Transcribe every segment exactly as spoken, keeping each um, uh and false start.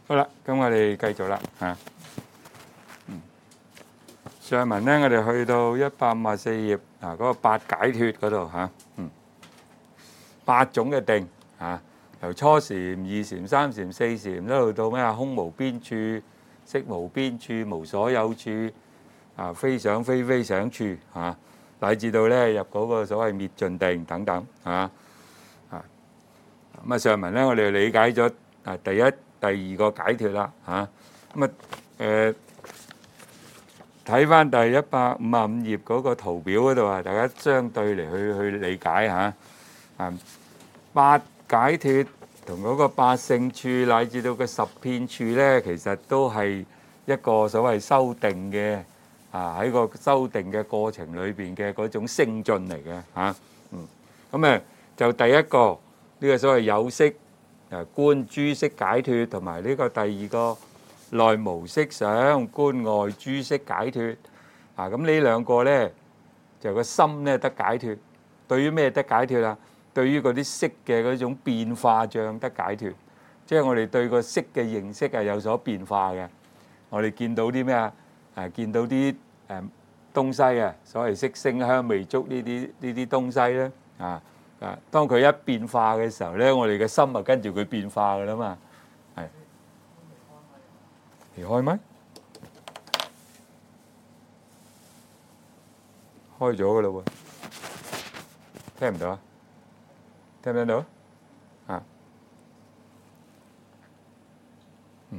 好啦，咁我哋繼續啦嚇。嗯，上文咧，我哋去到一百五十四頁啊，嗰個八解脫嗰度嚇。嗯，八種嘅定嚇，由初禪、二禪、三禪、四禪一路到咩啊？空無邊處、識無邊處、無所有處啊，非想非非想處嚇，乃至到咧入嗰個所謂滅盡定等等嚇啊。咁啊，上文咧，我哋理解咗啊第一、第二個解脫啦嚇。咁啊誒睇翻第一百五十五頁嗰個圖表嗰度啊，大家相對嚟去去理解嚇啊。八解脫同嗰個八勝處乃至到個十遍處咧，其實都係一個所謂修定嘅啊，喺個修定嘅過程裏邊嘅嗰種升進嚟嘅嚇。嗯，咁誒就第一個。呢個所謂有識誒觀諸色解脫，同埋呢個第二個內無色想觀外諸色解脫啊！咁呢兩個咧就個心咧得解脫。對於咩得解脫啊？對於嗰啲色嘅嗰種變化障得解脫，即係我哋對個色嘅認識係有所變化嘅。我哋見到啲咩啊？誒見到啲誒東西啊，所謂色聲香味觸呢啲呢啲東西咧啊！啊！當佢一變化嘅時候咧，我哋嘅心啊跟住佢變化噶啦嘛，係離開咪？開咗噶啦喎，聽唔到啊？聽唔聽到啊？嗯。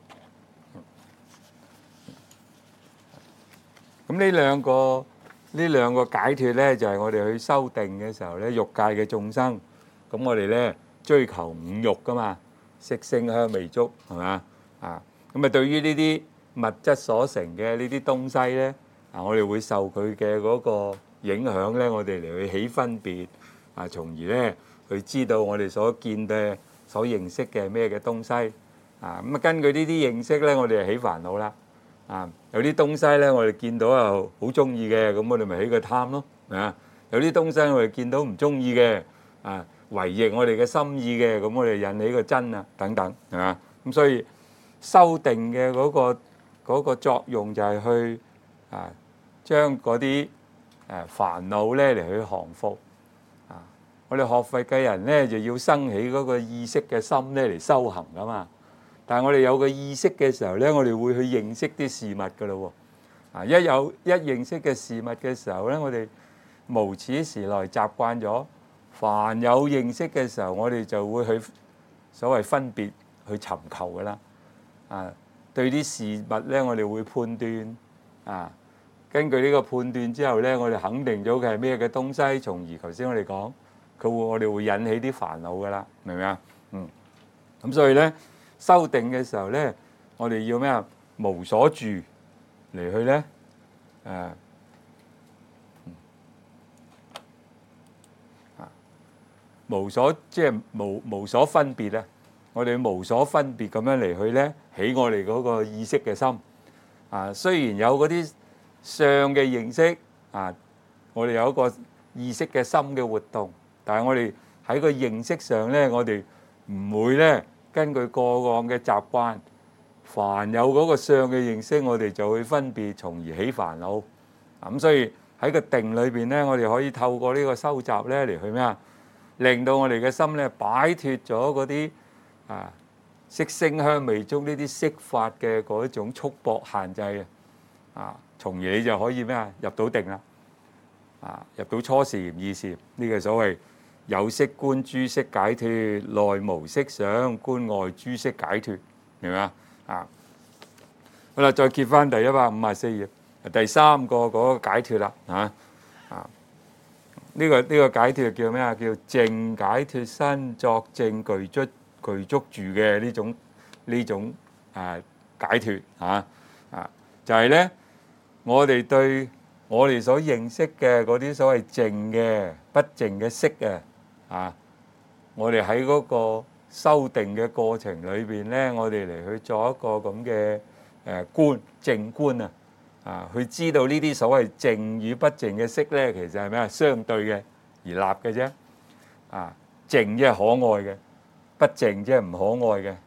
咁呢兩個。呢兩個解脫咧，就係我哋去修定嘅時候咧，欲界嘅眾生，咁我哋咧追求五欲噶嘛，色聲香味觸係嘛啊？咁啊，對於呢啲物質所成嘅呢啲東西咧，啊，我哋會受佢嘅嗰個影響咧，我哋嚟去起分別啊，從而咧去知道我哋所見嘅、所認識嘅咩嘅東西啊。咁啊，根據呢啲認識咧，我哋就起煩惱啦。啊，有啲東西咧，我哋見到又好中意嘅，咁我哋咪起個貪咯，啊！有啲東西我哋見到唔中意嘅，啊，違逆我哋嘅心意嘅，咁我哋引起個瞋啊，等等，係嘛？咁所以修定嘅嗰個嗰個作用就係去啊，將嗰啲誒煩惱咧嚟去降伏啊！我哋學佛嘅人咧，就要生起嗰個意識嘅心咧嚟修行噶嘛。但係我哋有個意識嘅時候咧，我哋會去認識啲事物噶咯喎。啊，一有一認識嘅事物嘅時候咧，我哋無始時來習慣咗，凡有認識嘅時候，我哋就會去所謂分別去尋求噶啦。啊，對啲事物咧，我哋會判斷啊，根據呢個判斷之後咧，我哋肯定咗佢係咩嘅東西，從而頭先我哋講，佢會我哋會引起啲煩惱噶啦，明唔明啊？嗯，咁所以咧。修定嘅時候咧，我哋要咩啊？無所住嚟去咧，誒啊無所即係無無所分別啊！我哋無所分別咁樣嚟去咧，起我哋嗰個意識嘅心啊。雖然有嗰啲相嘅認識啊，我哋有一個意識嘅心嘅活動，但係我哋喺個認識上咧，我哋唔會咧。根據過往嘅習慣，凡有嗰個相嘅認識，我哋就會分別，從而起煩惱。咁所以喺個定裏邊咧，我哋可以透過呢個修習咧嚟去咩啊？令到我哋嘅心咧擺脫咗嗰啲啊色聲香味觸呢啲色法嘅嗰一種束縛限制啊，從而你就可以咩啊？入到定啦，啊入到初禪、二禪呢個所謂。有識觀諸色解脫，內無色想觀外諸色解脫，明唔明啊？啊，好啦，再揭翻第一百五十四頁，第三個嗰個解脫啦，嚇啊！呢個呢個解脫叫咩啊？叫淨解脫身作證具足具足住嘅呢種呢種啊解脫嚇啊！就係咧，我哋對我哋所認識嘅嗰啲所謂淨嘅不淨嘅色啊！啊！我哋喺嗰個修定嘅過程裏邊咧，我哋嚟去做一個咁嘅誒觀淨觀啊！啊，去知道呢啲所謂淨與不淨嘅色咧，其實係咩啊？相對嘅而立嘅啫。啊，淨即係可愛嘅，不淨即係唔可愛嘅。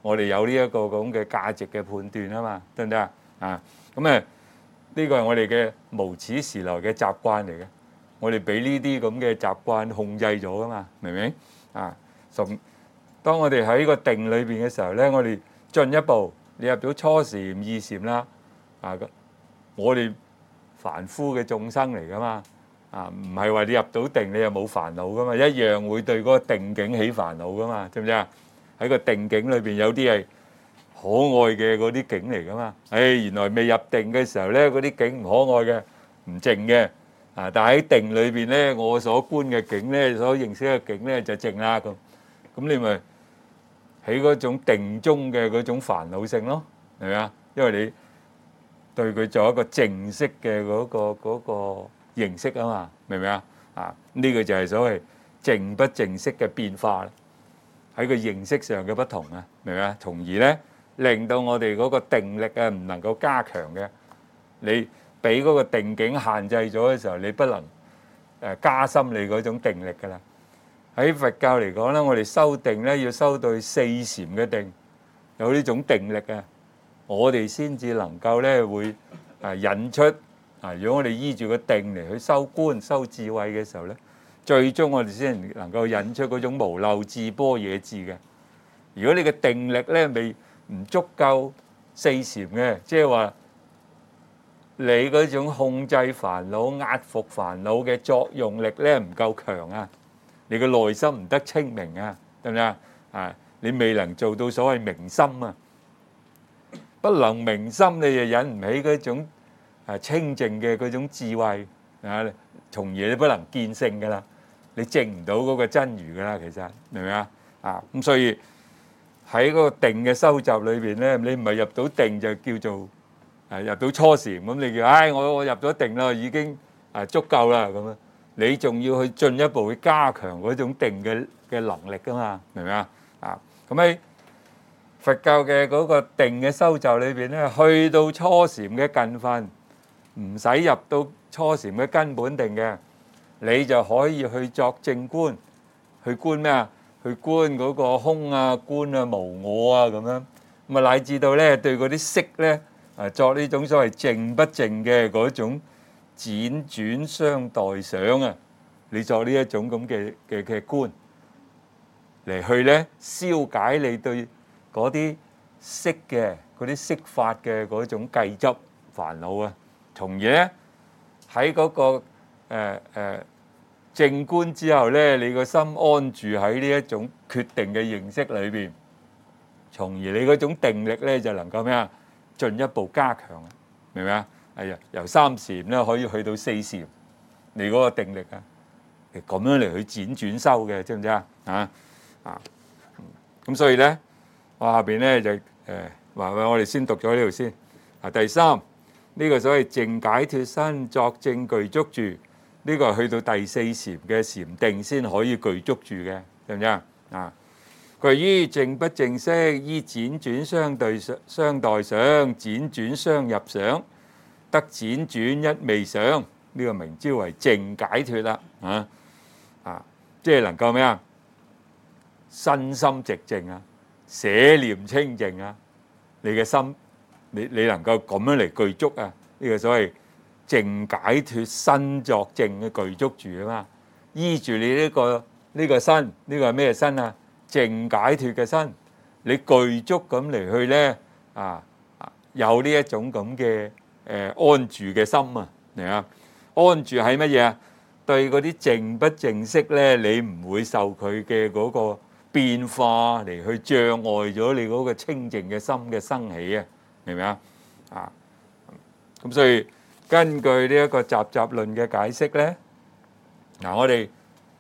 我哋有呢一個咁嘅價值嘅判斷啊嘛，得唔得啊？啊，咁誒呢個係我哋嘅無始時來嘅習慣嚟嘅，我哋俾呢啲咁嘅習慣控制咗噶嘛，明唔明啊？從當我哋喺個定裏邊嘅時候咧，我哋進一步，你入到初禪、二禪啦，啊，我哋凡夫嘅眾生嚟噶嘛，啊，唔係話你入到定你又冇煩惱噶嘛，一樣會對嗰個定境起煩惱噶嘛，知唔知啊？喺個定境裏邊有啲係可愛嘅嗰啲境嚟噶嘛，誒原來未入定嘅時候咧，嗰啲境唔可愛嘅，唔靜嘅，啊，但係喺定裏邊咧，我所觀嘅境咧，所認識嘅境咧就靜啦咁，咁你咪喺嗰種定中嘅嗰種煩惱性咯，係咪啊？因為你對佢做一個正式嘅嗰個嗰個認識啊嘛，明唔明啊？啊，呢個就係所謂正不正式嘅變化啦，喺個認識上嘅不同啊，明唔明啊？從而咧令到我哋嗰個定力啊唔能夠加強嘅，你俾嗰個定境限制咗嘅時候，你不能誒加深你嗰種定力㗎啦。喺佛教嚟講咧，我哋修定咧要修到四禪嘅定，有呢種定力啊，我哋先至能夠咧會啊引出啊。如果我哋依住個定嚟去修觀、修智慧嘅時候咧，最終我哋先能夠引出嗰種無漏智、般若智嘅。如果你嘅定力咧未唔足夠四禪嘅，即係話你嗰種控制煩惱、壓服煩惱嘅作用力咧唔夠強啊！你個內心唔得清明啊，得唔得啊？啊，你未能做到所謂明心啊，不能明心，你就引唔起嗰種啊清淨嘅嗰種智慧啊，從而你不能見性噶啦，你證唔到嗰個真如噶啦，其實明唔明啊？啊，咁所以喺嗰個定嘅修習裏邊咧，你唔係入到定就叫做啊入到初禪，咁你叫唉我我入咗定啦，已經啊足夠啦咁樣。你仲要去進一步去加強嗰種定嘅嘅能力噶嘛？明唔明啊？啊，咁喺佛教嘅嗰個定嘅修習裏邊咧，去到初禪嘅近分，唔使入到初禪嘅根本定嘅，你就可以去作正觀，去觀咩啊？去觀嗰個空啊、觀啊、無我啊咁樣，咁啊乃至到咧對嗰啲色咧啊作呢種所謂靜不靜嘅嗰種輾轉相待想啊，你作呢一種咁嘅嘅嘅觀嚟去咧消解你對嗰啲色嘅嗰啲色法嘅嗰種計執煩惱啊，從而咧喺嗰個誒誒正觀之後咧，你個心安住喺呢一種決定嘅認識裏邊，從而你嗰種定力咧就能夠咩啊進一步加強，明唔明啊？係啊，由三禪咧可以去到四禪，你嗰個定力啊，咁樣嚟去輾轉修嘅，知唔知啊？啊啊，咁所以咧，我下邊咧就誒話話我哋先讀咗呢度先。啊，第三呢個所謂淨解脫身作證具足住，呢個係去到第四禪嘅禪定先可以具足住嘅，知唔知啊？啊，佢於淨不淨色，依輾轉相對相待想，輾轉相入想。得輾轉一味想，呢、這個名招為淨解脫啦，啊啊，即係能夠咩啊？身心寂靜啊，捨念清淨啊，你嘅心，你你能夠咁樣嚟具足啊？呢、這個所謂淨解脫身作證嘅具足住啊嘛，依住你呢、這個呢、這個身，呢、這個係咩身啊？淨解脫嘅身，你具足咁嚟去咧啊啊，有呢一種咁嘅。誒安住嘅心啊，嚟啊！安住係乜嘢啊？對嗰啲靜不靜色咧，你唔會受佢嘅嗰個變化嚟去障礙咗你嗰個清淨嘅心嘅生起啊，明唔明啊？啊，咁所以根據呢一個集集論嘅解釋咧，嗱我哋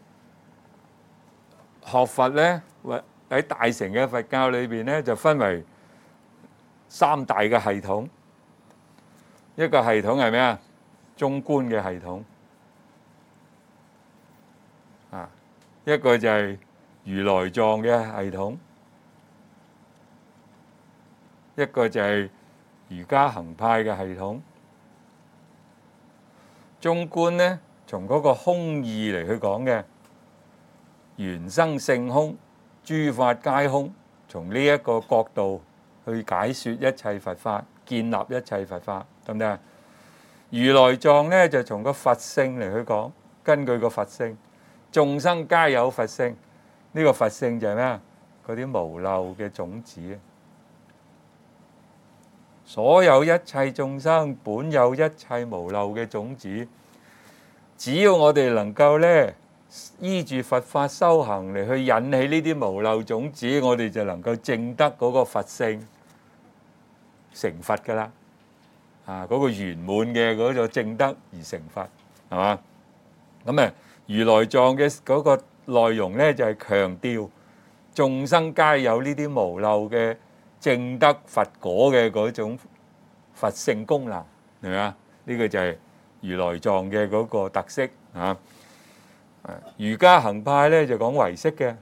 學佛咧，或喺大乘嘅佛教裏邊咧，就分為三大嘅系統。一個系統係咩啊？中觀嘅系統啊，一個就係如來藏嘅系統，一個就係瑜伽行派嘅系統。中觀咧，從嗰個空義嚟去講嘅，緣生性空，諸法皆空， 從呢一個角度去解説一切佛法，建立一切佛法，得唔得啊？如來藏咧就從個佛性嚟去講，根據個佛性，眾生皆有佛性。呢、這個佛性就係咩啊？嗰啲無漏嘅種子。所有一切眾生本有一切無漏嘅種子，只要我哋能夠咧依住佛法修行嚟去引起呢啲無漏種子，我哋就能夠證得嗰個佛性成佛噶啦。啊，嗰個圓滿嘅嗰個證得而成佛，係嘛？咁啊，如來藏嘅嗰個內容咧就係強調眾生皆有呢啲無漏嘅證得佛果嘅嗰種佛性功能，係咪啊？呢個就係如來藏嘅嗰個特色啊！瑜伽行派咧就講唯識嘅，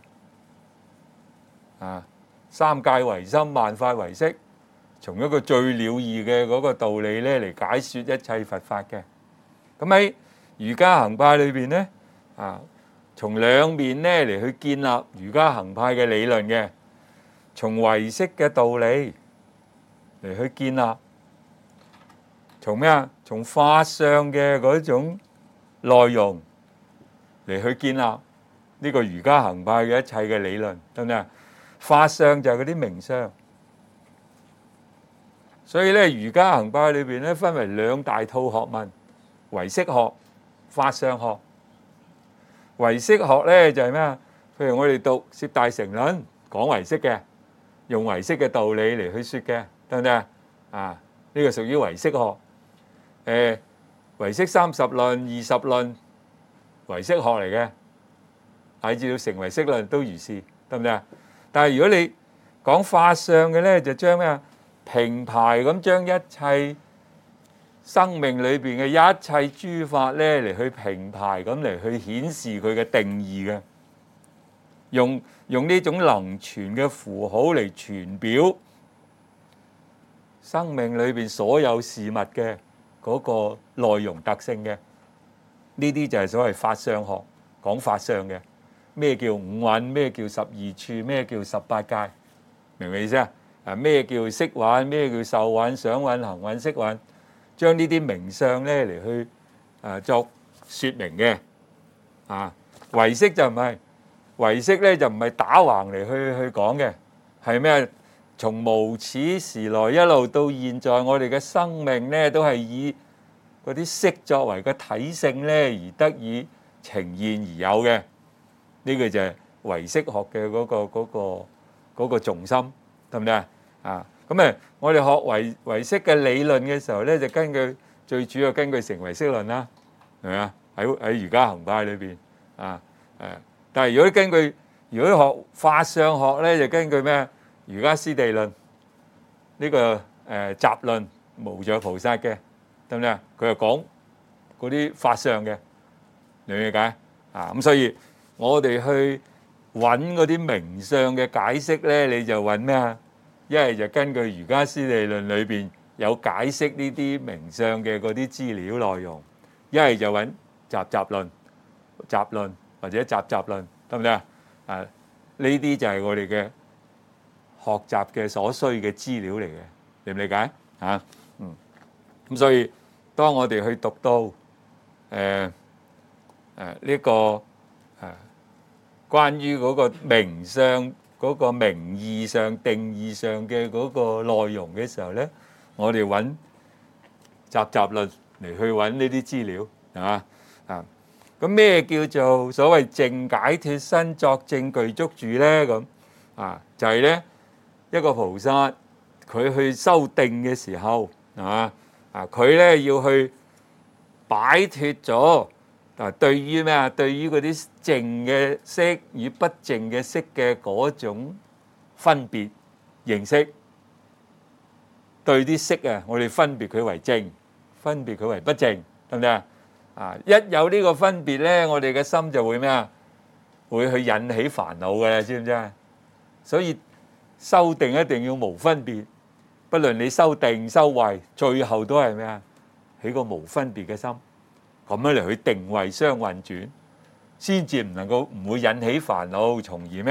啊，三界唯心，萬法唯識，從一個最了義嘅嗰個道理咧嚟解説一切佛法嘅。咁喺瑜伽行派裏邊咧，啊，從兩面咧嚟去建立瑜伽行派嘅理論嘅，從唯識嘅道理嚟去建立，從咩啊？從法相嘅嗰種內容嚟去建立呢個瑜伽行派嘅一切嘅理論，得唔得啊？法相就係嗰啲名相，所以咧瑜伽行派裏邊咧分為兩大套學問：唯識學、法相學。唯識學咧就係咩啊？譬如我哋讀攝大乘論，講唯識嘅，用唯識嘅道理嚟去説嘅，得唔得啊？啊，呢個屬於唯識學。誒，唯識三十論、二十論，唯識學嚟嘅，乃至到成唯識論都如是，得唔得啊？但係如果你講法相嘅咧，就將咩啊？平排咁將一切生命裏邊嘅一切諸法咧嚟去平排咁嚟去顯示佢嘅定義嘅，用用呢種能詮嘅符號嚟詮表生命裏邊所有事物嘅嗰個內容特性嘅，呢啲就係所謂法相學，講法相嘅。咩叫五蘊？咩叫十二處？咩叫十八界？明唔明意思啊？啊，咩叫色蘊？咩叫受蘊、想蘊、行蘊、識蘊？將呢啲名相咧嚟去啊作説明嘅。啊，唯識就唔係，唯識咧就唔係打橫嚟去去講嘅，係咩？從無始時來一路到現在，我哋嘅生命咧都係以嗰啲色作為個體性咧而得以呈現而有嘅。呢個就係唯識學嘅嗰個嗰個嗰個重心，得唔得啊？啊，咁誒，我哋學唯唯識嘅理論嘅時候咧，就根據最主要根據成唯識論啦，係咪啊？喺喺瑜伽行派裏邊啊誒，但係如果根據如果學法相學咧，就根據咩？瑜伽師地論呢個誒集論無著菩薩嘅，得唔得啊？佢又講嗰啲法相嘅，你理解啊？咁所以我哋去揾嗰啲名相嘅解釋咧，你就揾咩啊？一係就根據瑜伽師地論裏邊有解釋呢啲名相嘅嗰啲資料內容，一係就揾集集論、集論或者集集論，得唔得啊？啊，呢啲就係我哋嘅學習嘅所需嘅資料嚟嘅，理唔理解啊？嗯，咁所以當我哋去讀到誒誒呢個誒關於嗰個名相嗰個名義上定義上嘅嗰個內容嘅時候咧，我哋揾集集論嚟去揾呢啲資料，係嘛啊？咁咩叫做所謂淨解脫身作證具足住咧？咁啊，就係咧。一個菩薩佢去修定嘅時候，係嘛啊？佢咧要去擺脫咗啊，對於咩啊？對於嗰啲淨嘅色與不淨嘅色嘅嗰種分別認識，對啲色啊，我哋分別佢為淨，分別佢為不淨，得唔得啊？啊，一有呢個分別咧，我哋嘅心就會咩啊？會去引起煩惱嘅啦，知唔知啊？所以修定一定要無分別，不論你修定修慧，最後都係咩啊？起個無分別嘅心，咁樣嚟去定慧相運轉，先至唔能夠唔會引起煩惱，從而咩啊？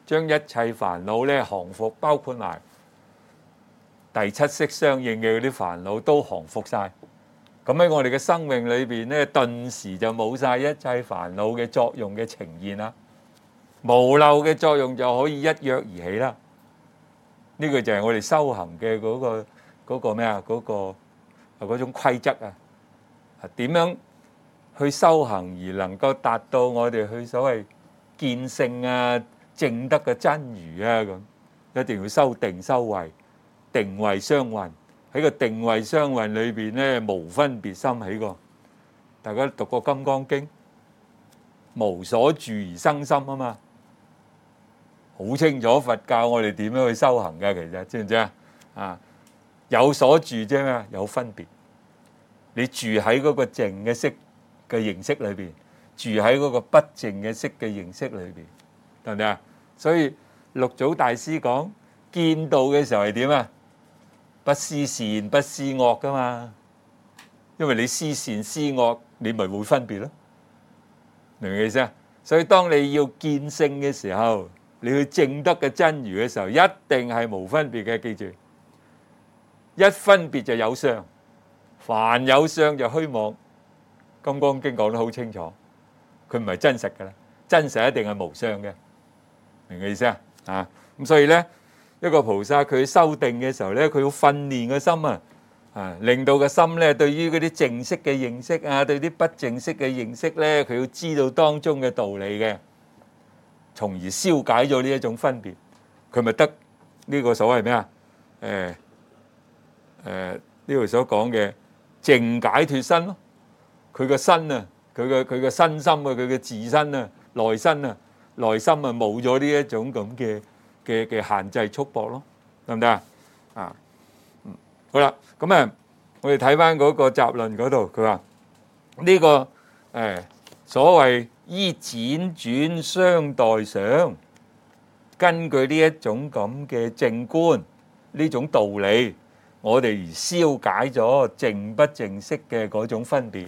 將一切煩惱咧降服，包括埋第七識相應嘅嗰啲煩惱都降服晒。咁喺我哋嘅生命裏邊咧，頓時就冇晒一切煩惱嘅作用嘅呈現啦，無漏嘅作用就可以一躍而起啦。呢個就係我哋修行嘅嗰個嗰個咩啊？嗰個嗰種規則啊，點樣去修行而能夠達到我哋去所謂見性啊、證得嘅真如啊咁，一定要修定修慧，定慧相運。喺個定慧相運裏邊咧，無分別心起過。大家讀過《金剛經》，無所住而生心啊嘛，好清楚佛教我哋點樣去修行嘅。其實知唔知啊？啊，有所住啫嘛，有分別。你住喺嗰個靜嘅識嘅形式裏邊，住喺嗰個不靜嘅識嘅形式裏邊，得唔得啊？所以六祖大師講見道嘅時候係點啊？不思善不思惡噶嘛，因為你思善思惡，你咪會分別咯，明唔明意思啊？所以當你要見性嘅時候，你去證得嘅真如嘅時候，一定係無分別嘅。記住，一分別就有相，凡有相就虛妄。金剛經講得好清楚，佢唔係真實噶啦，真實一定係無相嘅，明唔明意思啊？啊，咁所以咧。一個菩薩佢修定嘅時候咧，佢要訓練個心啊，啊，令到個心咧對於嗰啲淨色嘅認識啊，對啲不淨色嘅認識咧，佢要知道當中嘅道理嘅，從而消解咗呢一種分別，佢咪得呢個所謂咩啊？誒誒呢度所講嘅淨解脫身咯，佢個身啊，佢嘅佢嘅身心啊，佢嘅自身啊，內身啊，內心啊冇咗呢一種咁嘅。嘅嘅限制束縛咯，得唔得啊？啊，嗯，好啦，咁啊，我哋睇翻嗰個集論嗰度，佢話呢個誒所謂依輾轉相待想，根據呢一種咁嘅正觀呢種道理，我哋而消解咗淨不淨色嘅嗰種分別。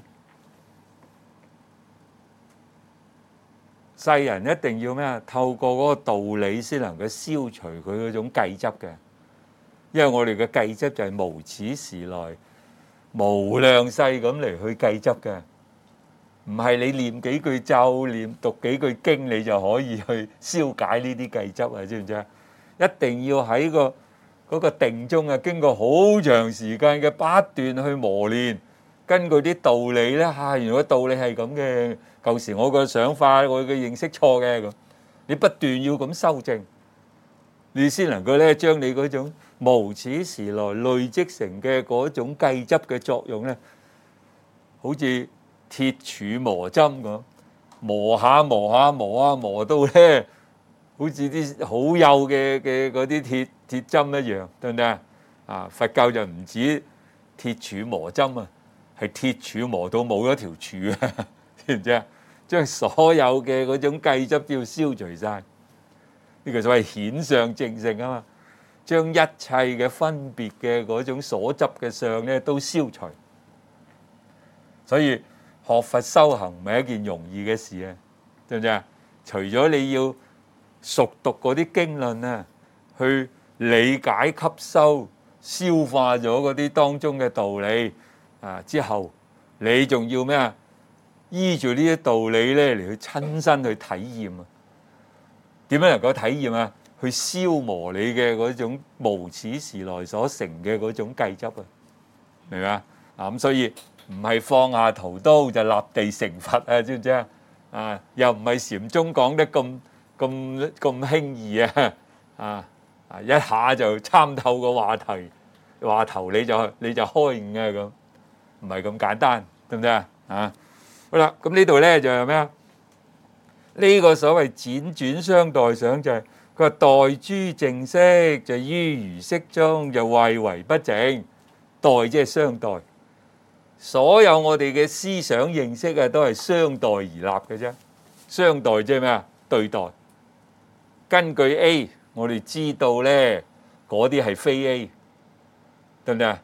世人一定要咩啊？透過嗰個道理先能夠消除佢嗰種計執嘅，因為我哋嘅計執就係無始時來無量世咁嚟去計執嘅，唔係你念幾句咒、念讀幾句經你就可以去消解呢啲計執啊！知唔知啊？一定要喺個嗰個定中啊，經過好長時間嘅不斷去磨練，根據啲道理咧嚇，原來個道理係咁嘅。舊時我個想法，我嘅認識錯嘅咁，你不斷要咁修正，你先能夠咧將你嗰種無始時來累積成嘅嗰種計執嘅作用咧，好似鐵杵磨針咁，磨下磨下磨下磨到咧，好似啲好幼嘅嘅嗰啲鐵鐵針一樣，對唔對啊？啊，佛教就唔止鐵杵磨針啊，係鐵杵磨到冇咗條柱啊，知唔知啊？將所有嘅嗰種計執都要消除晒，呢個所謂顯相正性啊嘛，將一切嘅分別嘅嗰種所執嘅相咧都消除。所以學佛修行唔係一件容易嘅事啊，知唔知啊？除咗你要熟讀嗰啲經論啊，去理解吸收消化咗嗰啲當中嘅道理啊之後，你仲要咩啊？依住呢啲道理咧嚟去親身去體驗啊！點樣能夠體驗啊？去消磨你嘅嗰種無始時來所成嘅嗰種計執啊！明嘛？啊咁，所以唔係放下屠刀就立地成佛啊！知唔知啊？啊，又唔係禪宗講得咁咁咁輕易啊！啊啊，一下就參透個話題話頭你就你就開悟啊！咁唔係咁簡單，對唔對啊？啊！好啦，咁呢度咧就係咩啊？呢個所謂輾轉相待想就係佢話待諸淨色就於如色中就謂為不淨，待即係相待。所有我哋嘅思想認識啊，都係相待而立嘅啫。相待即係咩啊？對待。根據 A，我哋知道咧嗰啲係非 A，對唔對啊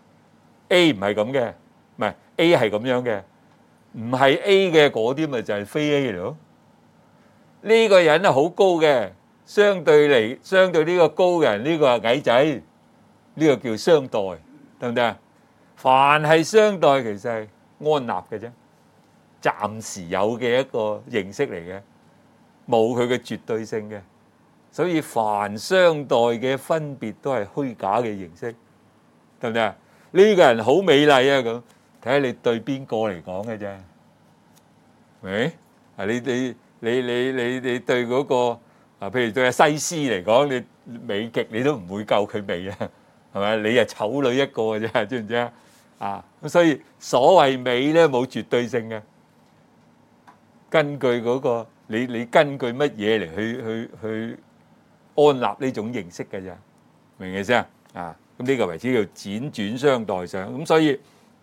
？A 唔係咁嘅，唔係 A 係咁樣嘅。唔係 A 嘅嗰啲咪就係非 A 咯。呢個人係好高嘅， 相對嚟，相對呢個高嘅人，呢個係矮仔，呢個叫相待，得唔得啊？凡係相待，其實係安立嘅啫，暫時有嘅一個形式嚟嘅，冇佢嘅絕對性嘅。所以凡相待嘅分別都係虛假嘅形式，得唔得啊？呢個人好美麗啊，咁睇下你對邊個嚟講嘅啫，喂啊！你你你你你你對嗰個啊，譬如對阿西施嚟講，你美極你都唔會夠佢美啊，係咪？你係醜女一個嘅啫，知唔知啊？啊咁，所以所謂美咧冇絕對性嘅，根據嗰個你你根據乜嘢嚟去去去安立呢種形式嘅啫，明唔明先啊？啊咁呢個為之叫輾轉相待相。咁所以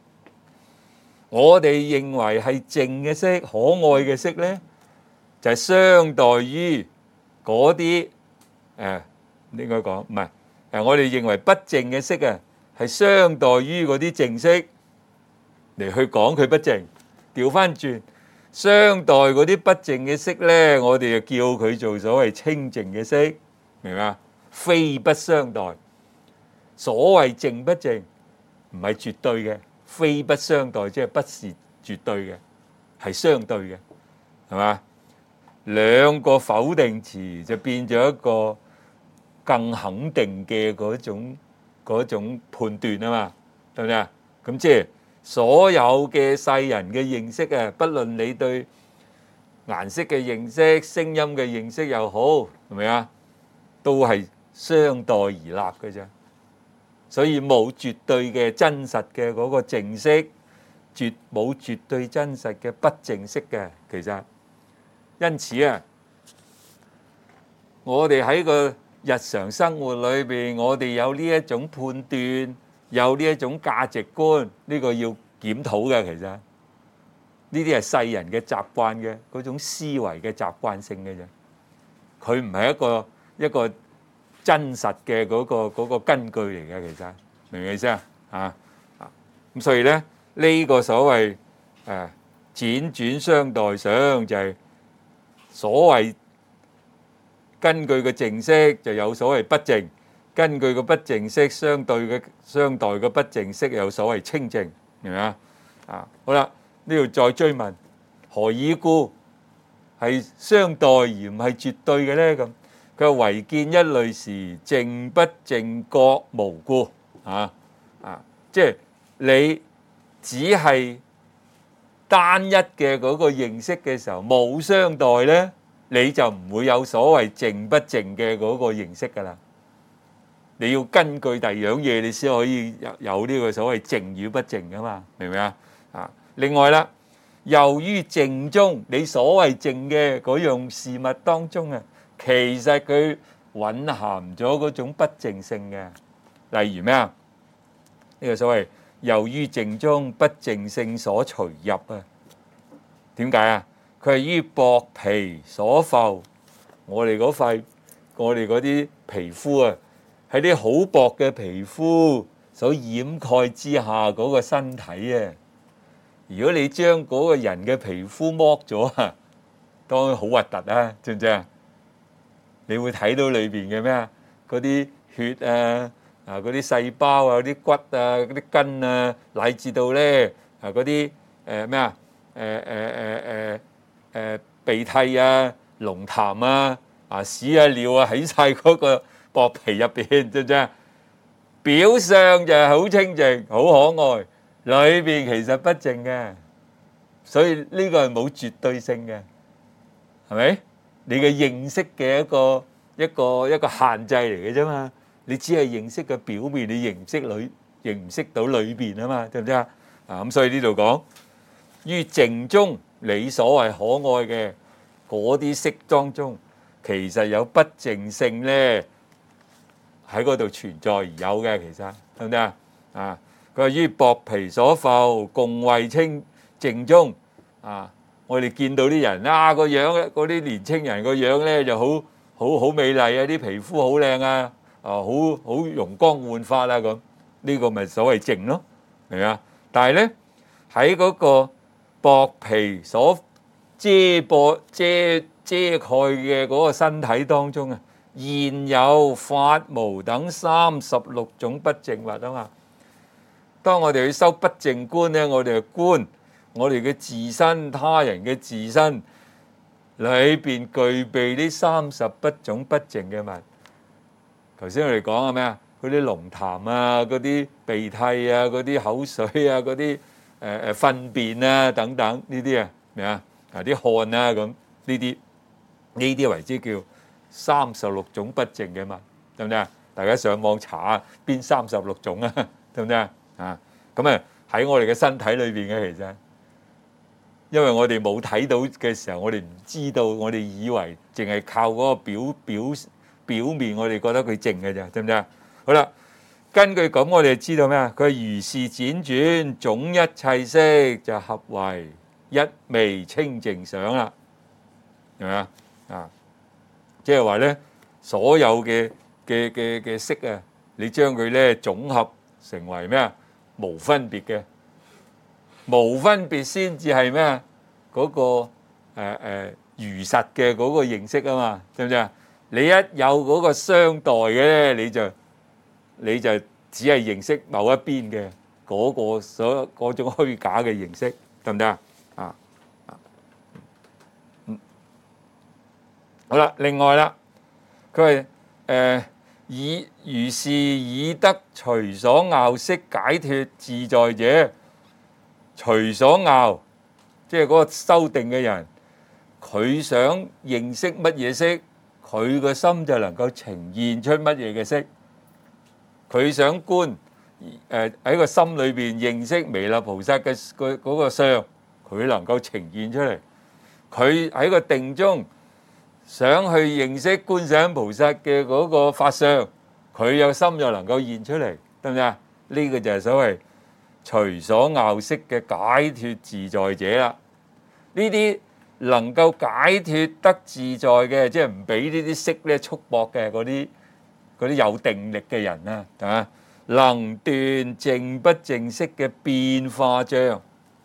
我哋認為係靜嘅色、可愛嘅色咧，就係相待於嗰啲誒應該講唔係誒，我哋認為不靜嘅色啊，係相待於嗰啲靜色嚟去講佢不靜。調翻轉，相待嗰啲不靜嘅色咧，我哋就叫佢做所謂清靜嘅色，明嘛？非不相待。所謂靜不靜唔係絕對嘅，非不相待即係不是絕對嘅，係相對嘅，係嘛？兩個否定詞就變咗一個更肯定嘅嗰種嗰種判斷啊嘛，對唔對啊？咁即係所有嘅世人嘅認識啊，不論你對顏色嘅認識、聲音嘅認識又好，係咪啊？都係相待而立嘅啫。所以冇絕對嘅真實嘅嗰個靜色，絕冇絕對真實嘅不靜色嘅，其實。因此啊，我哋喺個日常生活裏邊，我哋有呢一種判斷，有呢一種價值觀，呢個要檢討嘅。其實呢啲係世人嘅習慣嘅嗰種思維嘅習慣性嘅啫，佢唔係一個一個真實嘅嗰個嗰個根據嚟嘅。其實明唔明意思啊？啊咁所以咧，呢個所謂誒輾轉相待相就係所謂根據個靜色就有所謂不靜，根據個不靜色相對嘅相待嘅不靜色有所謂清靜，明唔明啊？啊好啦，呢度再追問，何以故係相待而唔係絕對嘅咧？咁佢話唯見一類時，靜不靜各無故。啊啊！即係你只係單一嘅嗰個認識嘅時候，冇相待咧，你就唔會有所謂靜不靜嘅嗰個認識噶啦。你要根據第二樣嘢，你先可以有有呢個所謂靜與不靜噶嘛？明唔明啊？啊！另外啦，由於靜中，你所謂靜嘅嗰樣事物當中啊，其實佢蘊含咗嗰種不靜性嘅。例如咩啊？呢個所謂由於靜中不靜性所隨入啊？點解啊？佢係於薄皮所覆，我哋嗰塊，我哋嗰啲皮膚啊，喺啲好薄嘅皮膚所掩蓋之下嗰個身體啊。如果你將嗰個人嘅皮膚剝咗啊，當然好核突啊，知唔知啊？你會睇到裏邊嘅咩啊？嗰啲血啊！啊！嗰啲細胞啊，嗰啲骨啊，嗰啲筋啊，乃至到咧啊嗰啲誒咩啊？誒誒誒誒誒鼻涕啊、龍痰啊、啊屎啊、尿啊，喺晒嗰個薄皮入邊，知唔知啊？表上就係好清靜、好可愛，裏邊其實不靜嘅，所以呢個係冇絕對性嘅，係咪？你嘅認識嘅一個一個一個限制嚟嘅啫嘛。你只係認識嘅表面，你認唔識裏，認唔識到裏邊啊嘛，對唔對啊？啊咁，所以呢度講於靜中，你所謂可愛嘅嗰啲色當中，其實有不靜性咧喺嗰度存在而有嘅，其實對唔對啊？啊，佢話於薄皮所覆，共謂清靜中。啊，我哋見到啲人啊個樣，嗰啲年青人個樣咧就好好好美麗啊，啲皮膚好靚啊。啊，好好容光煥發啦咁，呢個咪所謂靜咯，係啊。但係咧喺嗰個薄皮所遮薄遮遮蓋嘅嗰個身體當中啊， 現有法無等三十六種不淨物啊嘛。當我哋去修不淨觀咧，我哋係觀我哋嘅自身、他人嘅自身裏邊具備呢三十不種不淨嘅物。頭先我哋講係咩啊？嗰啲龍痰啊，嗰啲鼻涕啊，嗰啲口水啊，嗰啲誒誒糞便啊等等呢啲啊，咩啊？啊啲汗啊咁呢啲呢啲為之叫三十六種不淨嘅物，得唔得啊？大家上網查下邊三十六種啊，得唔得啊？啊咁啊喺我哋嘅身體裏邊嘅，其實因為我哋冇睇到嘅時候，我哋唔知道，我哋以為淨係靠嗰個表表表面，我哋覺得佢淨嘅咋，得唔得啊？好啦，根據咁我哋就知道咩啊？佢如是輾轉，總一切色就合為一味清淨想啦，係咪啊？啊，即係話咧，所有嘅嘅嘅嘅色啊，你將佢咧總合成為咩啊？無分別嘅，無分別先至係咩啊？嗰個誒誒如實嘅嗰個認識啊嘛，知唔知啊？你一有嗰個相待嘅咧，你就你就只係認識某一邊嘅嗰個所嗰種虛假嘅認識，得唔得啊？啊啊嗯，好啦，另外啦，佢係誒以如是以得隨所樂識解脫自在者，隨所樂，即係嗰個修定嘅人，佢想認識乜嘢色，佢個心就能夠呈現出乜嘢嘅色。佢想觀誒喺個心裏邊認識彌勒菩薩嘅個嗰個相，佢能夠呈現出嚟。佢喺個定中想去認識觀世音菩薩嘅嗰個法相，佢有心又能夠現出嚟，得唔得啊？呢個就係所謂隨所樂識嘅解脫自在者啦。呢啲能夠解脫得自在嘅，即係唔俾呢啲色咧束縛嘅嗰啲嗰啲有定力嘅人啊，係嘛？能斷淨不淨色嘅變化障，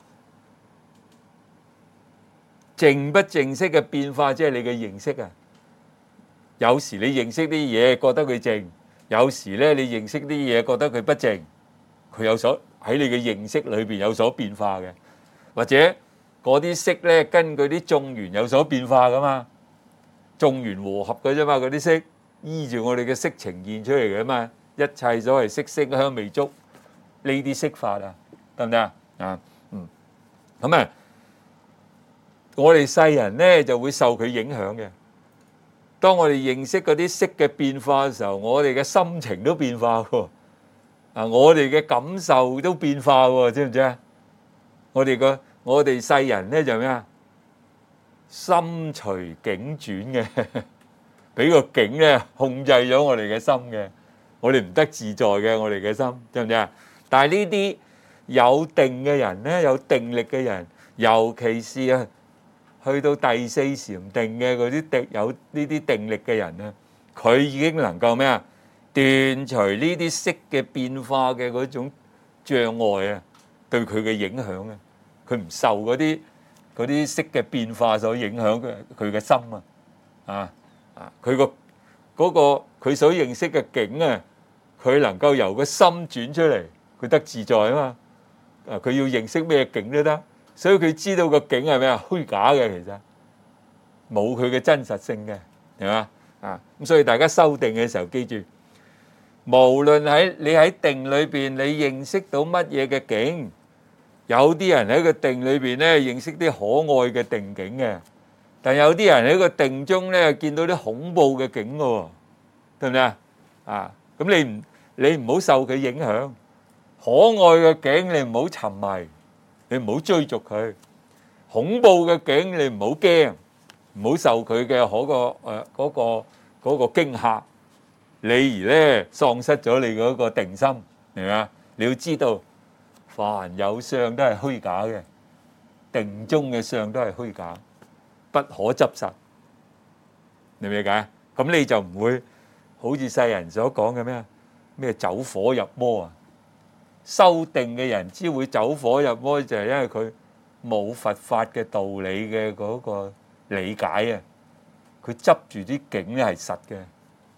淨不淨色嘅變化，即係你嘅認識啊。有時你認識啲嘢覺得佢淨，有時咧你認識啲嘢覺得佢不淨，佢有所喺你嘅認識裏邊有所變化嘅，或者嗰啲色咧根據啲眾緣有所變化噶嘛，眾緣和合嘅啫嘛，嗰啲色依住我哋嘅色呈現出嚟嘅嘛，一切所謂色聲香味觸呢啲色法啊，得唔得啊？啊，嗯，咁啊，我哋世人咧就會受佢影響嘅。當我哋認識嗰啲色嘅變化嘅時候，我哋嘅心情都變化喎，啊，我哋嘅感受都變化喎，知唔知啊？我哋個我哋世人咧就咩啊？心隨境轉嘅，俾個境咧控制咗我哋嘅心嘅，我哋唔得自在嘅，我哋嘅心，知唔知啊？但係呢啲有定嘅人咧，有定力嘅人，尤其是啊，去到第四禪定嘅嗰啲定有呢啲定力嘅人咧，佢已經能夠咩啊？斷除呢啲色嘅變化嘅嗰種障礙啊，對佢嘅影響啊，佢唔受嗰啲嗰啲色嘅變化所影響嘅佢嘅心啊，啊啊，佢個嗰個佢所認識嘅境啊，佢能夠由個心轉出嚟，佢得自在啊嘛。啊，佢要認識咩境都得，所以佢知道個境係咩啊？虛假嘅，其實冇佢嘅真實性嘅，係嘛？啊，咁所以大家修定嘅時候，記住，無論喺你喺定裏邊，你認識到乜嘢嘅境，有啲人喺個定裏邊咧認識啲可愛嘅定境嘅，但有啲人喺個定中咧見到啲恐怖嘅境嘅喎，對唔對啊？啊，咁你唔你唔好受佢影響，可愛嘅境你唔好沉迷，你唔好追逐佢；恐怖嘅境你唔好驚，唔好受佢嘅嗰個誒嗰個嗰個驚嚇，你而咧喪失咗你嗰個定心，明嘛？你要知道，凡有相都係虛假嘅，定中嘅相都係虛假，不可執實，你明唔明解？咁你就唔會好似世人所講嘅咩咩走火入魔啊！修定嘅人只會走火入魔，就係因為佢冇佛法嘅道理嘅嗰個理解啊！佢執住啲境咧係實嘅，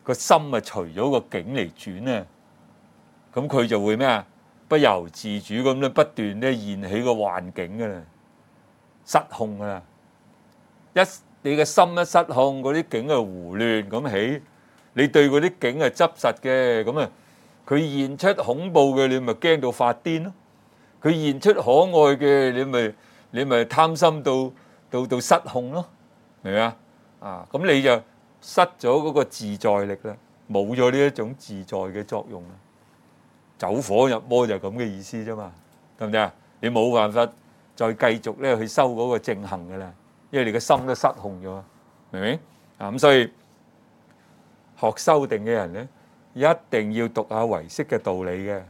個心啊除咗個境嚟轉咧，咁佢就會咩啊？不由自主咁咧，不斷咧現起個幻境噶啦，失控噶啦。一你嘅心一失控，嗰啲境啊胡亂咁起，你對嗰啲境係執實嘅，咁啊佢現出恐怖嘅，你咪驚到發癲咯；佢現出可愛嘅，你咪你咪貪心到到到失控咯，明唔明啊？啊，咁你就失咗嗰個自在力啦，冇咗呢一種自在嘅作用啦。走火入魔就係咁嘅意思啫嘛，得唔得啊？你冇辦法再繼續咧去修嗰個正行噶啦，因為你個心都失控咗，明唔明啊？咁所以學修定嘅人咧，一定要讀下唯識嘅道理嘅。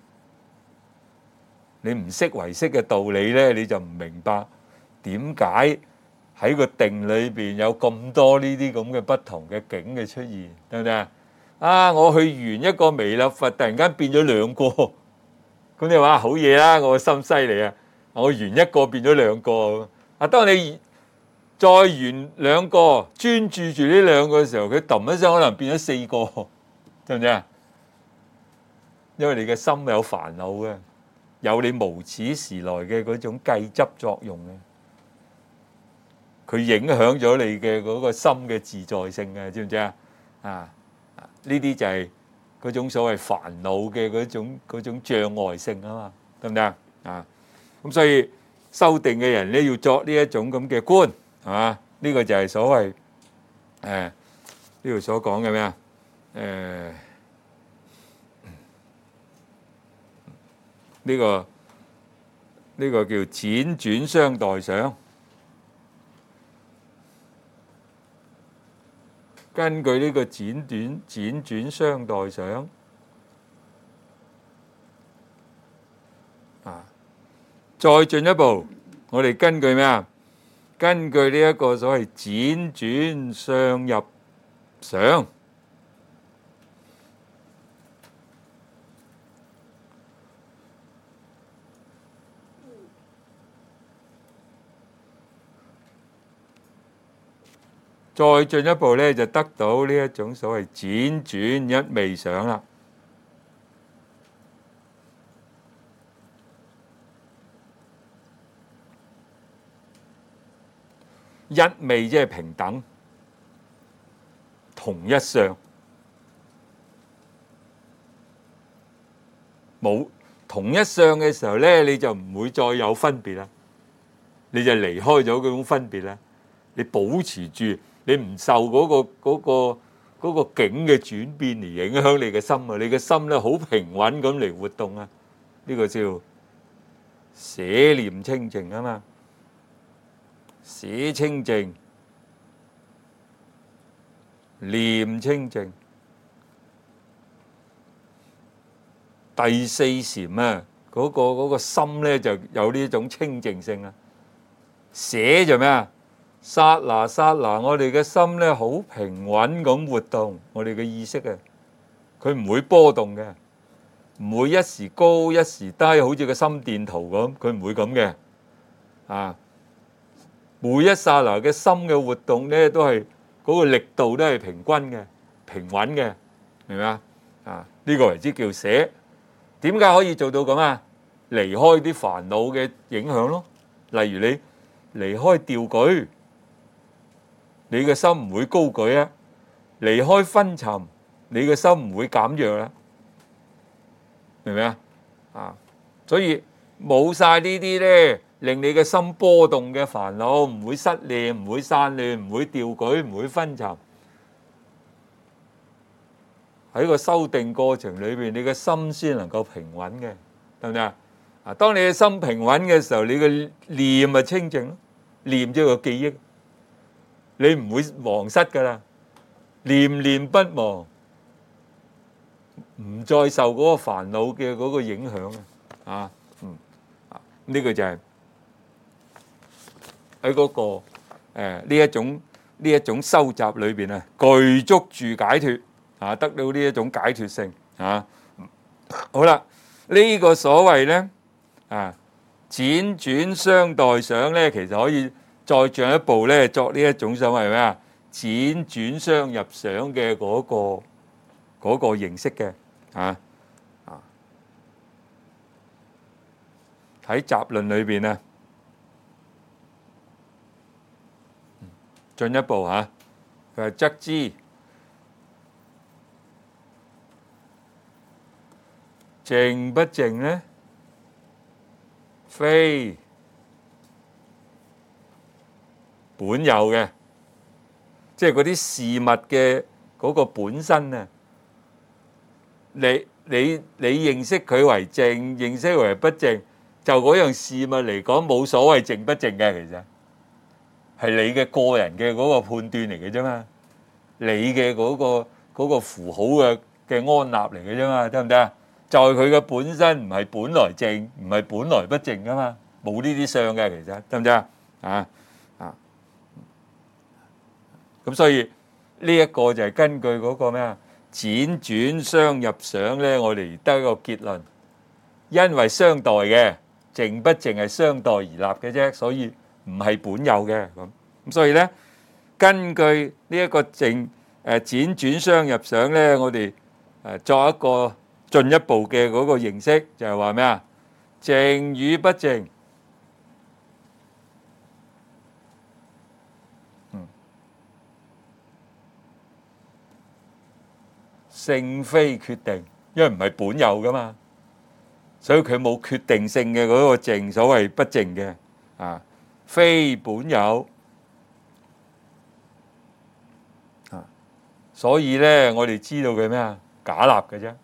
你唔識唯識嘅道理咧，你就唔明白點解喺個定裏邊有咁多呢啲咁嘅不同嘅境嘅出現，得唔得啊？啊！我去完一個彌勒佛，突然間變咗兩個，咁你話好嘢啦！我個心犀利啊！我完一個變咗兩個。啊，當你再完兩個，專注住呢兩個嘅時候，佢揼一聲可能變咗四個，知唔知啊？因為你嘅心有煩惱嘅，有你無始時來嘅嗰種計執作用嘅，佢影響咗你嘅嗰個心嘅自在性嘅，知唔知啊？啊！呢啲就係嗰種所謂煩惱嘅嗰種嗰種障礙性啊嘛，得唔得啊？啊，咁所以修定嘅人咧要作呢一種咁嘅觀，係嘛？呢個就係所謂誒呢度所講嘅咩啊？誒呢個呢個叫輾轉相待想。根據呢個輾轉輾轉相待想啊，再進一步，我哋根據咩啊？根據呢一個所謂輾轉相入想，再進一步咧，就得到呢一種所謂輾轉一味想啦。一味即係平等，同一相，冇同一相嘅時候咧，你就唔會再有分別啦，你就離開咗嗰種分別啦，你保持住。你唔受嗰個嗰個嗰個境嘅轉變而影響你嘅心啊！你嘅心咧好平穩咁嚟活動啊！呢個叫捨念清淨啊嘛，捨清淨，念清淨。第四禪啊，嗰個嗰個心咧就有呢種清淨性啊。捨就咩啊？剎那剎那，我哋嘅心咧好平穩咁活動，我哋嘅意識啊，佢唔會波動嘅，唔會一時高一時低，好似個心電圖咁，佢唔會咁嘅。啊，每一剎那嘅心嘅活動咧，都係嗰個力度都係平均嘅、平穩嘅，明唔明啊？啊，呢個為之叫捨。點解可以做到咁啊？離開啲煩惱嘅影響咯，例如你離開掉舉。你嘅心唔會高舉啊，離開昏沉，你嘅心唔會減弱啦，明唔明啊？啊，所以冇晒呢啲咧，令你嘅心波動嘅煩惱，唔會失念，唔會散亂，唔會掉舉，唔會昏沉。喺個修定過程裏邊，你嘅心先能夠平穩嘅，得唔得啊？啊，當你嘅心平穩嘅時候，你嘅念咪清淨咯，念即係個記憶。你唔會忘失噶啦，念念不忘，唔再受嗰個煩惱嘅嗰個影響啊！嗯啊，呢、這個就係喺嗰個誒呢一種呢一種修習裏邊啊，具足住解脫啊，得到呢一種解脫性啊！好啦，呢、這個所謂咧啊，輾轉相待想咧，其實可以再進一步咧，作呢一種所謂咩啊？ 輾轉相入想嘅嗰個嗰個形式嘅啊啊！喺雜論裏邊啊，進一步嚇，佢係則知靜不靜呢？非本有嘅，即係嗰啲事物嘅嗰個本身啊！你你你認識佢為靜，認識為不靜，就嗰樣事物嚟講冇所謂靜不靜嘅，其實係你嘅個人嘅嗰個判斷嚟嘅啫嘛，你嘅嗰個嗰個符號嘅嘅安立嚟嘅啫嘛，得唔得啊？就係佢嘅本身唔係本來靜，唔係本來不靜噶嘛，冇呢啲相嘅，其實得唔得啊？啊啊！咁所以呢一個就係根據嗰個咩啊？輾轉相入想咧，我哋得一個結論，因為相待嘅靜不靜係相待而立嘅啫，所以唔係本有嘅咁。咁所以咧，根據呢一個靜誒輾轉相入想咧，我哋誒作一個進一步嘅嗰個形式，就係話咩啊？靜與不靜，嗯，性非決定，因為唔係本有噶嘛，所以佢冇決定性嘅嗰個靜，所謂不靜嘅啊，非本有啊，所以咧，我哋知道佢咩啊？假立嘅啫。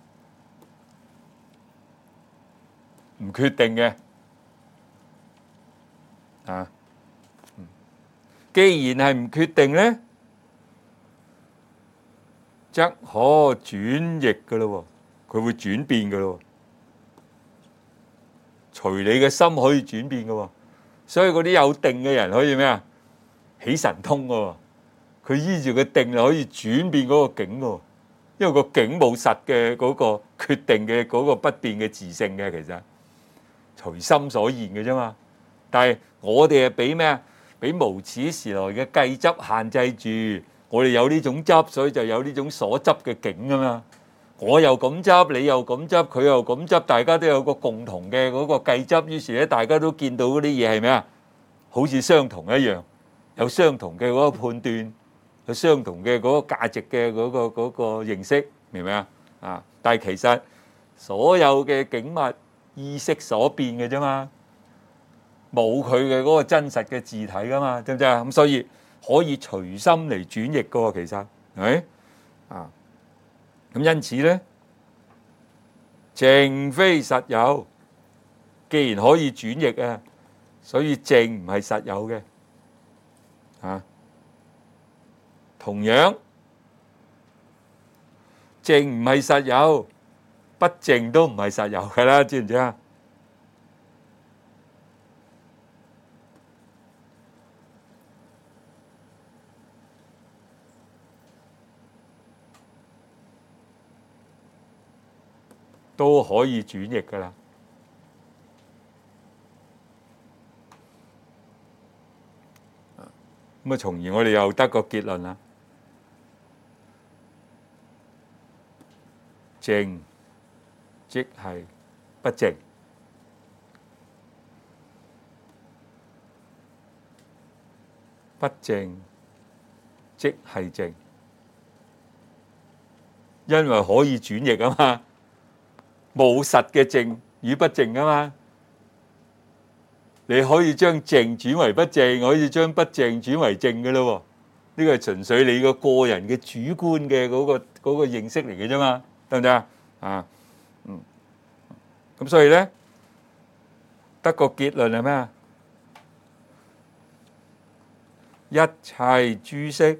唔決定嘅啊，既然係唔決定咧，則可轉易嘅咯喎，佢會轉變嘅咯喎，隨你嘅心可以轉變嘅喎，所以嗰啲有定嘅人可以咩啊？起神通嘅喎，佢依住個定就可以轉變嗰個境嘅喎，因為個境冇實嘅嗰個決定嘅嗰個不變嘅自性嘅，其實。隨心所現嘅啫嘛，但係我哋係俾咩啊？俾無始時來嘅計執限制住，我哋有呢種執，所以就有呢種所執嘅境啊嘛。我又咁執，你又咁執，佢又咁執，大家都有個共同嘅嗰個計執，於是咧大家都見到嗰啲嘢係咩啊？好似相同一樣，有相同嘅嗰個判斷，有相同嘅嗰個價值嘅嗰個嗰個認識，明唔明啊？啊！但係其實所有嘅景物，意識所變嘅啫嘛，冇佢嘅嗰個真實嘅字體噶嘛，知唔知啊？咁所以可以隨心嚟轉譯噶喎，其實係咪啊？咁因此咧，靜非實有，既然可以轉譯啊，所以靜唔係實有嘅啊。同樣，靜唔係實有。不靜都唔係實有嘅啦，知唔知啊？都可以轉譯噶啦。咁啊，從而我哋又得個結論啦。靜即係不靜，不靜即係靜，因為可以轉譯啊嘛，冇實嘅靜與不靜啊嘛，你可以將靜轉為不靜，可以將不靜轉為靜嘅咯喎，呢個係純粹你個個人嘅主觀嘅嗰個嗰個認識嚟嘅啫嘛，得唔得啊？啊！嗯，咁所以咧，得個結論係咩啊？一切諸色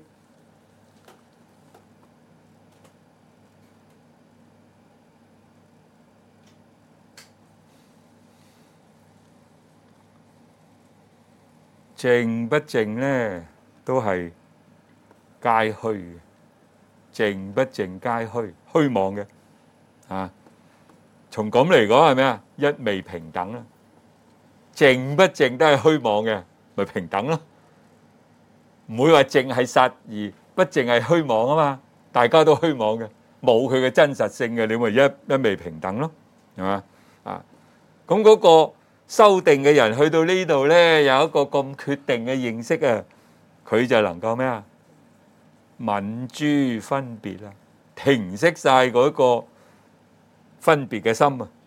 靜不靜咧，都係皆虛嘅，靜不靜皆虛，虛妄嘅啊！從咁嚟講係咩啊？一味平等啦，靜不靜都係虛妄嘅，咪平等咯。 唔會話淨係實而不淨係虛妄啊嘛，大家都虛妄嘅，冇佢嘅真實性嘅，你咪一一味平等咯，係嘛啊？咁嗰個修定嘅人去到呢度咧，有一個咁決定嘅認識啊，佢就能夠咩啊？泯諸分別啦，停息晒嗰個分別嘅心啊！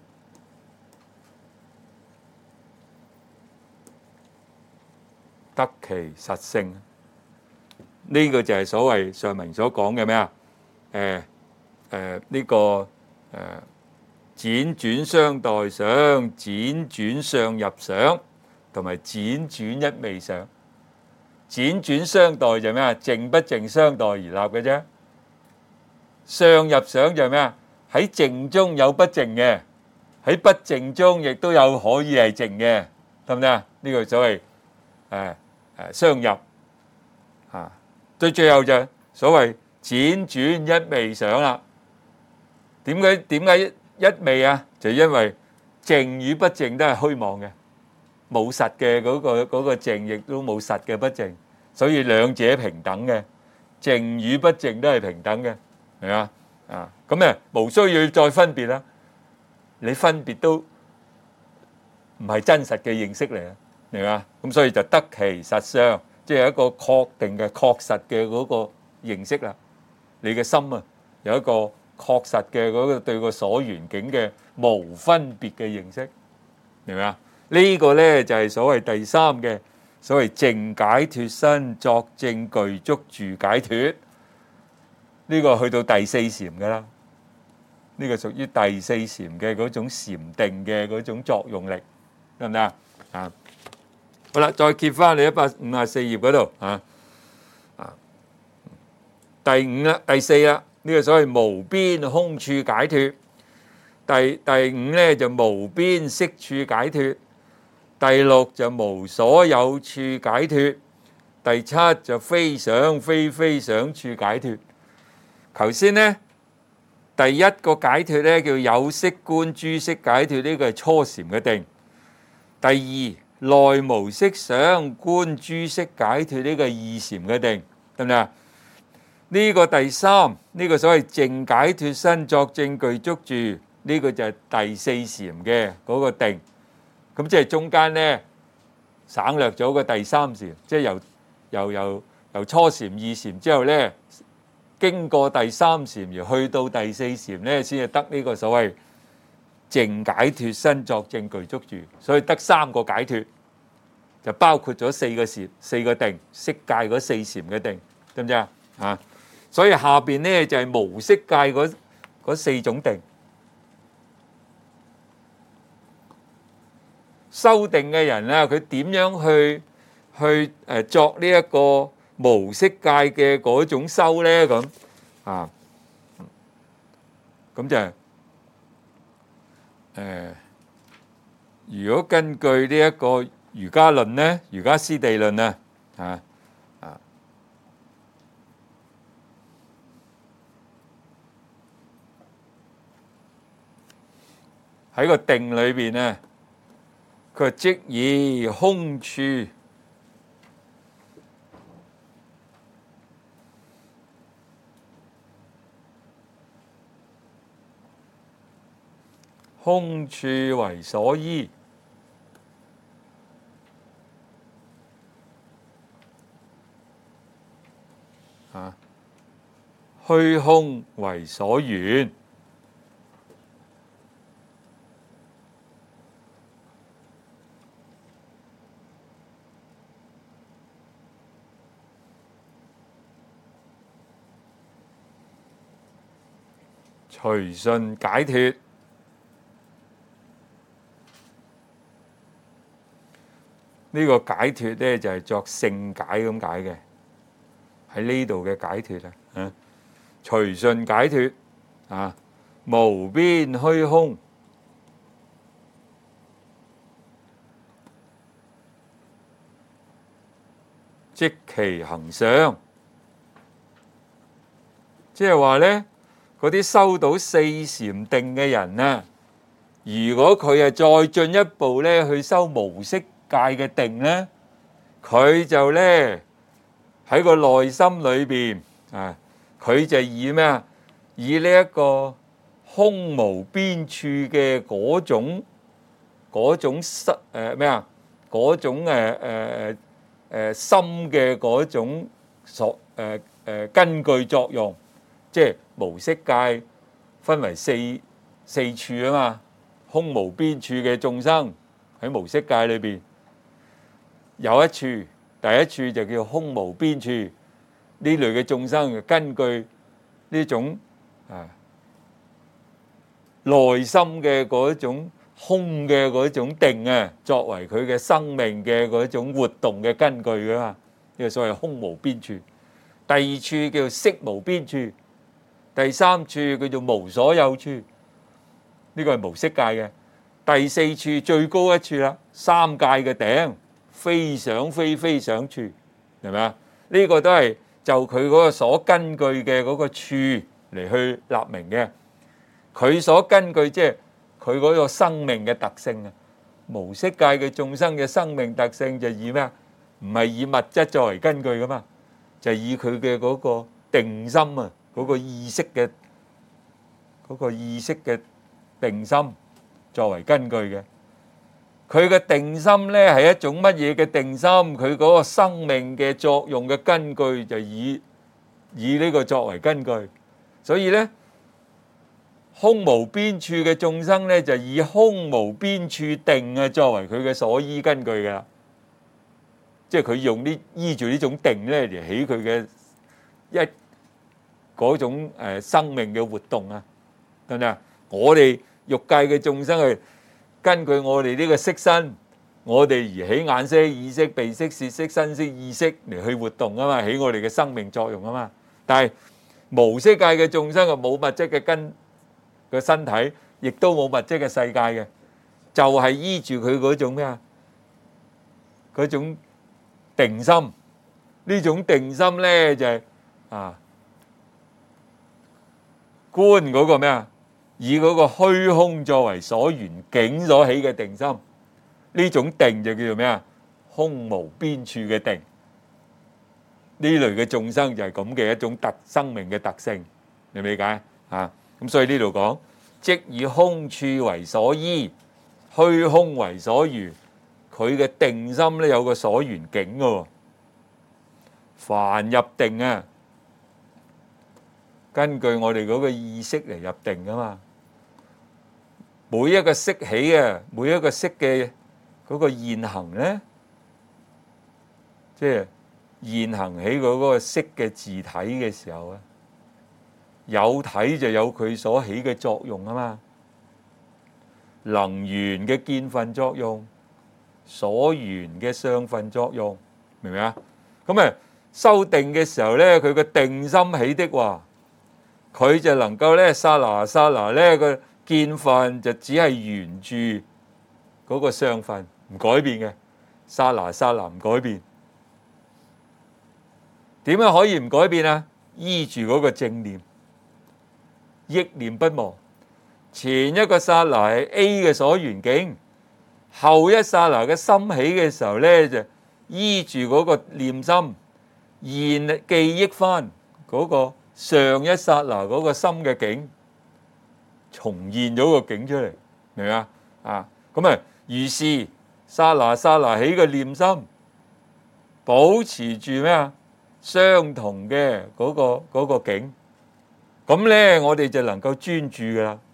得其實性，呢個就係所謂上文所講嘅咩啊？誒誒呢個誒輾轉相待想、輾轉相入想，同埋輾轉一味想。輾轉相待就咩啊？靜不靜相待而立嘅啫。相入想就咩啊？喺靜中有不靜嘅，喺不靜中亦都有可以係靜嘅，得唔得啊？呢個所謂誒誒相入啊。到最後就所謂輾轉一味想啦。點解點解一味啊？就因為靜與不靜都係虛妄嘅。冇實嘅嗰個嗰個靜，亦都冇實嘅不靜，所以兩者平等嘅，靜與不靜都係平等嘅，係嘛啊？咁誒，無需要再分別啦。你分別都唔係真實嘅認識嚟啊，係嘛？咁所以就得其實相，即係一個確定嘅、確實嘅嗰個認識啦。你嘅心啊，有一個確實嘅嗰個對個所緣境嘅無分別嘅認識，明唔明啊？呢個咧就係所謂第三嘅所謂淨解脫身作證具足住解脫，呢個去到第四禪噶啦，呢個屬於第四禪嘅嗰種禪定嘅嗰種作用力，得唔得啊？啊，好啦，再揭翻你一百五十四頁嗰度啊啊，第五啦，第四啦，呢個所謂無邊空處解脫，第第五咧就無邊色處解脫。第六就無所有處解脫，第七就非想非非想處解脫。頭先呢，第一個解脫咧叫有色觀諸色解脫，呢個係初禪嘅定。第二內無色想觀諸色解脫，呢個係二禪嘅定，得唔得啊？呢個第三呢個所謂淨解脫身作證具足住，呢個就係第四禪嘅嗰個定。咁即係中間咧省略咗個第三禪，即係由由由由初禪、二禪之後咧，經過第三禪而去到第四禪咧，先至得呢個所謂淨解脫身作證具足住。所以得三個解脫，就包括咗四個禪、四個定，色界嗰四禪嘅定，知唔知啊？啊，所以下邊咧就係無色界嗰嗰四種定。修定嘅人咧，佢點樣去去誒作呢一個無色界嘅嗰種修咧？咁啊，咁就誒，如果根據呢一個瑜伽論咧，瑜伽師地論啊，啊啊喺個定裏邊咧。佢即以空處空處為所依，啊，虛空為所緣。隨順解脫，呢個解脫咧就係作聖解咁解嘅，喺呢度嘅解脫啊，啊，隨順解脫啊，無邊虛空，即其行相，即係話咧。嗰啲修到四禪定嘅人啊，如果佢係再進一步咧去修無色界嘅定咧，佢就咧喺個內心裏邊啊，佢就以咩啊？以呢一個空無邊處嘅嗰種嗰種心誒咩啊？嗰種誒誒誒心嘅嗰種所誒誒根據作用，即係無色界分為四四處啊嘛。空無邊處嘅眾生喺無色界裏邊有一處，第一處就叫空無邊處。呢類嘅眾生就根據呢種啊內心嘅嗰種空嘅嗰種定啊，作為佢嘅生命嘅嗰種活動嘅根據㗎嘛。呢個所謂空無邊處。第二處叫色無邊處，第三處叫做無所有處。呢個係無色界嘅。第四處最高一處啦，三界嘅頂，非想非非想處，係咪啊？呢個都係就佢嗰個所根據嘅嗰個處嚟去立名嘅。佢所根據即係佢嗰個生命嘅特性啊。無色界嘅眾生嘅生命特性就以咩啊？唔係以物質作為根據噶嘛，就係以佢嘅嗰個定心啊，嗰個意識嘅嗰個意識嘅定心作為根據嘅。佢嘅定心咧係一種乜嘢嘅定心？佢嗰個生命嘅作用嘅根據就以以呢個作為根據。所以咧，空無邊處嘅眾生咧就以空無邊處定啊作為佢嘅所依根據㗎啦。即係佢用呢依住呢種定咧嚟起佢嘅一嗰種誒生命嘅活動啊，得唔得啊？我哋欲界嘅眾生係根據我哋呢個色身，我哋而起眼色、耳色、鼻色、舌色、身色、意識嚟去活動啊嘛，起我哋嘅生命作用啊嘛。但係無色界嘅眾生係冇物質嘅根嘅身體，亦都冇物質嘅世界嘅，就係依住佢嗰種咩啊？嗰種定心。呢種定心咧就係啊觀嗰個咩啊？以嗰個虛空作為所緣境所起嘅定心，呢種定就叫做咩啊？空無邊處嘅定。呢類嘅眾生就係咁嘅一種特生命嘅特性，你理解啊？咁所以呢度講，即以空處為所依，虛空為所緣，佢嘅定心咧有個所緣境嘅。凡入定啊，根據我哋嗰個意識嚟入定噶嘛。每一個識起啊，每一個識嘅嗰個現行咧，即係現行起嗰個識嘅自體嘅時候啊，有體就有佢所起嘅作用啊嘛。能緣嘅見分作用，所緣嘅相分作用，明唔明啊？咁啊，修定嘅時候咧，佢個定心起的話，佢就能夠咧剎那剎那咧個見分就只係緣住嗰個相分，唔改變嘅，剎那剎那唔改變。點樣可以唔改變啊？依住嗰個正念，憶念不忘。前一個剎那係 A 嘅所緣境，後一剎那嘅心起嘅時候咧，就依住嗰個念心，現記憶翻嗰個上一剎那嗰個心嘅境。重現咗個境出嚟，明唔明啊？啊，咁啊，於是剎那剎那起個念心，保持住咩啊？相同嘅嗰個嗰個境，咁咧我哋就能夠專注噶啦。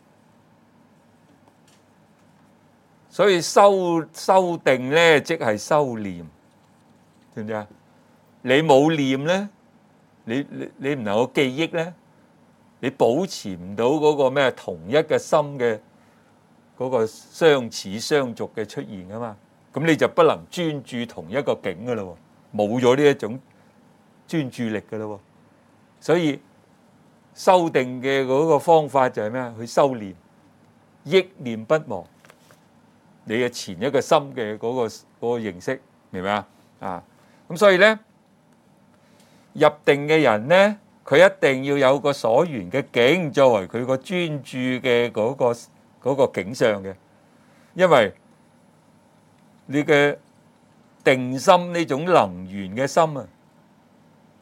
所以修修定咧，即係修念，知唔知啊？你冇念咧，你你你唔能夠記憶咧。你保持唔到嗰個咩同一嘅心嘅嗰個相似相續嘅出現啊嘛，咁你就不能專注同一個境噶啦，冇咗呢一種專注力噶啦。所以修定嘅嗰個方法就係咩啊？去修念，憶念不忘你嘅前一個心嘅嗰個嗰個認識，明唔明啊？啊，咁所以咧入定嘅人咧，佢一定要有個所緣嘅境作為佢個專注嘅嗰個嗰個景象嘅，因為你嘅定心呢種能緣嘅心啊，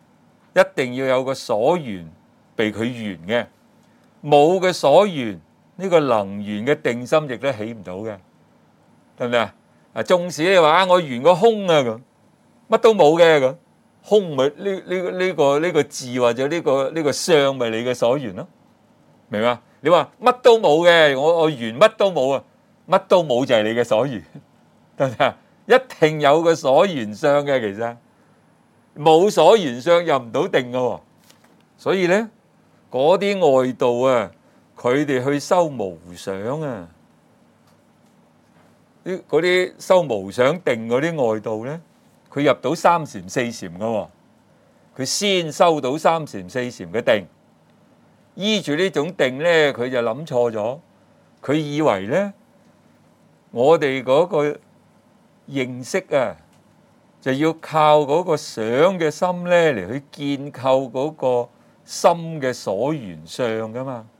一定要有個所緣被佢緣嘅，冇嘅所緣，呢個能緣嘅定心亦都起唔到嘅，得唔得啊？啊，縱使你話我緣個空啊咁，乜都冇嘅咁，空咪呢呢呢個呢個字或者呢個呢個相咪你嘅所緣咯，明嘛？你話乜都冇嘅，我我緣乜都冇啊，乜都冇就係你嘅所緣，得唔得啊？一定有個所緣相嘅，其實冇所緣相入唔到定嘅喎，所以咧嗰啲外道啊，佢哋去修無想啊，啲嗰啲修無想定嗰啲外道咧，佢入到三禪四禪嘅喎，佢先修到三禪四禪嘅定，依住呢種定咧，佢就諗錯咗，佢以為咧我哋嗰個認識啊，就要靠嗰個想嘅心咧嚟去建構嗰個心嘅所緣相噶嘛。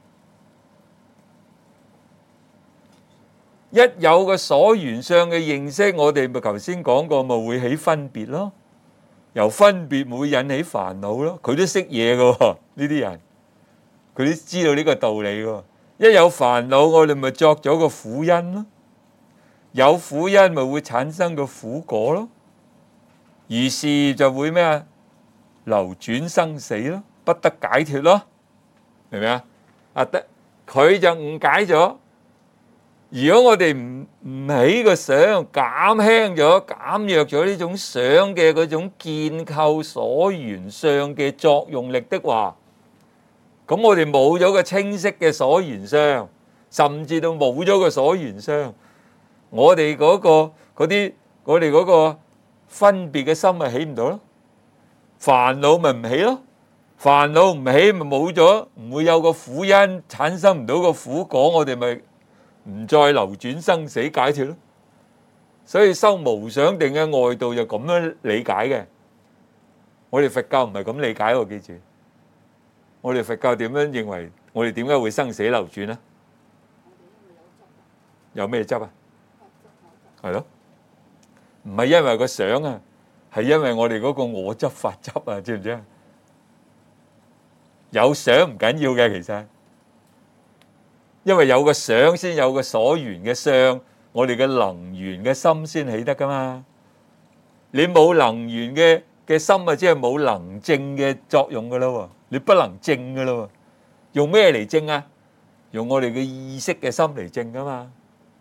一有個所緣相嘅認識，我哋咪頭先講過，咪會起分別咯。由分別會引起煩惱咯。佢都識嘢噶喎，呢啲人佢都知道呢個道理噶。一有煩惱，我哋咪作咗個苦因咯。有苦因咪會產生個苦果咯，於是就會咩啊？流轉生死咯，不得解脫咯，明唔明啊？啊得，佢就誤解咗。如果我哋唔唔起個想，減輕咗、減弱咗呢種想嘅嗰種建構所緣相嘅作用力的話，咁我哋冇咗個清晰嘅所緣相，甚至到冇咗個所緣相。我哋嗰個嗰啲，我哋嗰個分別嘅心咪起唔到咯，煩惱咪唔起咯，煩惱唔起咪冇咗，唔會有個苦因，產生唔到個苦果，我哋咪唔再流轉生死解脫咯。所以修無想定嘅外道就咁樣理解嘅，我哋佛教唔係咁理解喎，記住。我哋佛教點樣認為？我哋點解會生死流轉呢？有咩執啊？係咯，唔係因為個想啊，係因為我哋嗰個我執法執啊，知唔知啊？有想唔緊要嘅，其實，因為有個想先有個所緣嘅相，我哋嘅能緣嘅心先起得噶嘛。你冇能緣嘅嘅心啊，即係冇能證嘅作用噶啦，你不能證噶啦。用咩嚟證啊？用我哋嘅意識嘅心嚟證噶嘛。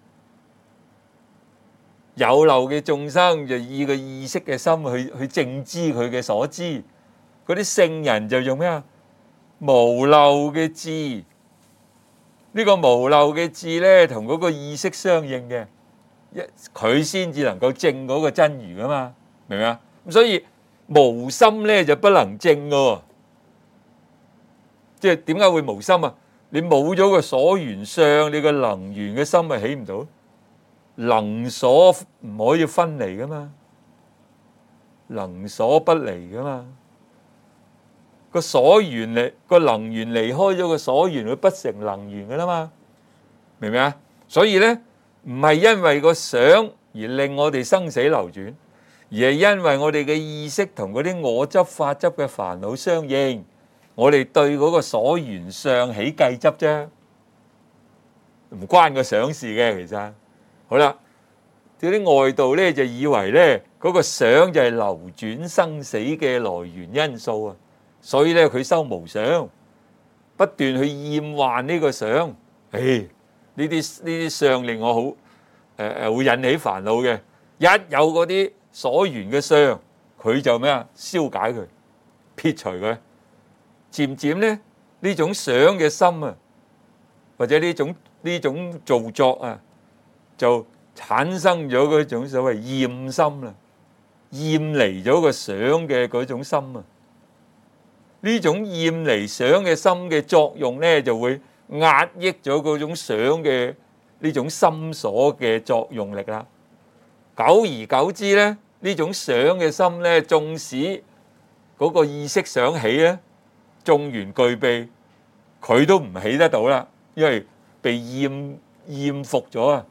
有漏嘅眾生就以個意識嘅心去去證知佢嘅所知，嗰啲聖人就用咩啊？無漏嘅智，呢個無漏嘅智咧，同嗰個意識相應嘅，一佢先至能夠證嗰個真如噶嘛，明唔明啊？咁所以無心咧就不能證噶，即係點解會無心啊？你冇咗個所緣相，你個能緣嘅心咪起唔到。能所唔可以分離噶嘛，能所不離噶嘛。個所緣離個能緣離開咗個所緣，佢不成能緣噶啦嘛，明唔明啊？所以咧唔係因為個想而令我哋生死流轉，而係因為我哋嘅意識同嗰啲我執法執嘅煩惱相應，我哋對嗰個所緣相起計執啫，唔關個想事嘅其實。好啦，嗰啲外道咧就以為咧嗰個想就係流轉生死嘅來源因素啊，所以咧佢修無想，不斷去厭患呢個想。誒，呢啲呢啲相令我好誒誒會引起煩惱嘅。一有嗰啲所緣嘅相，佢就咩啊？消解佢，撇除佢。漸漸咧呢種想嘅心啊，或者呢種呢種造作啊，就產生咗嗰種所謂厭心啦，厭離咗個想嘅嗰種心啊。呢種厭離想嘅心嘅作用咧，就會壓抑咗嗰種想嘅呢種心所嘅作用力啦。久而久之咧，呢種想嘅心咧，縱使嗰個意識想起咧，眾緣具備，佢都唔起得到啦，因為被厭厭服咗啊。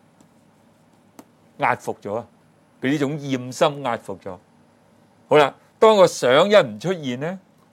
壓服咗啊！俾呢種厭心壓服咗。好啦，當個想一唔出現咧，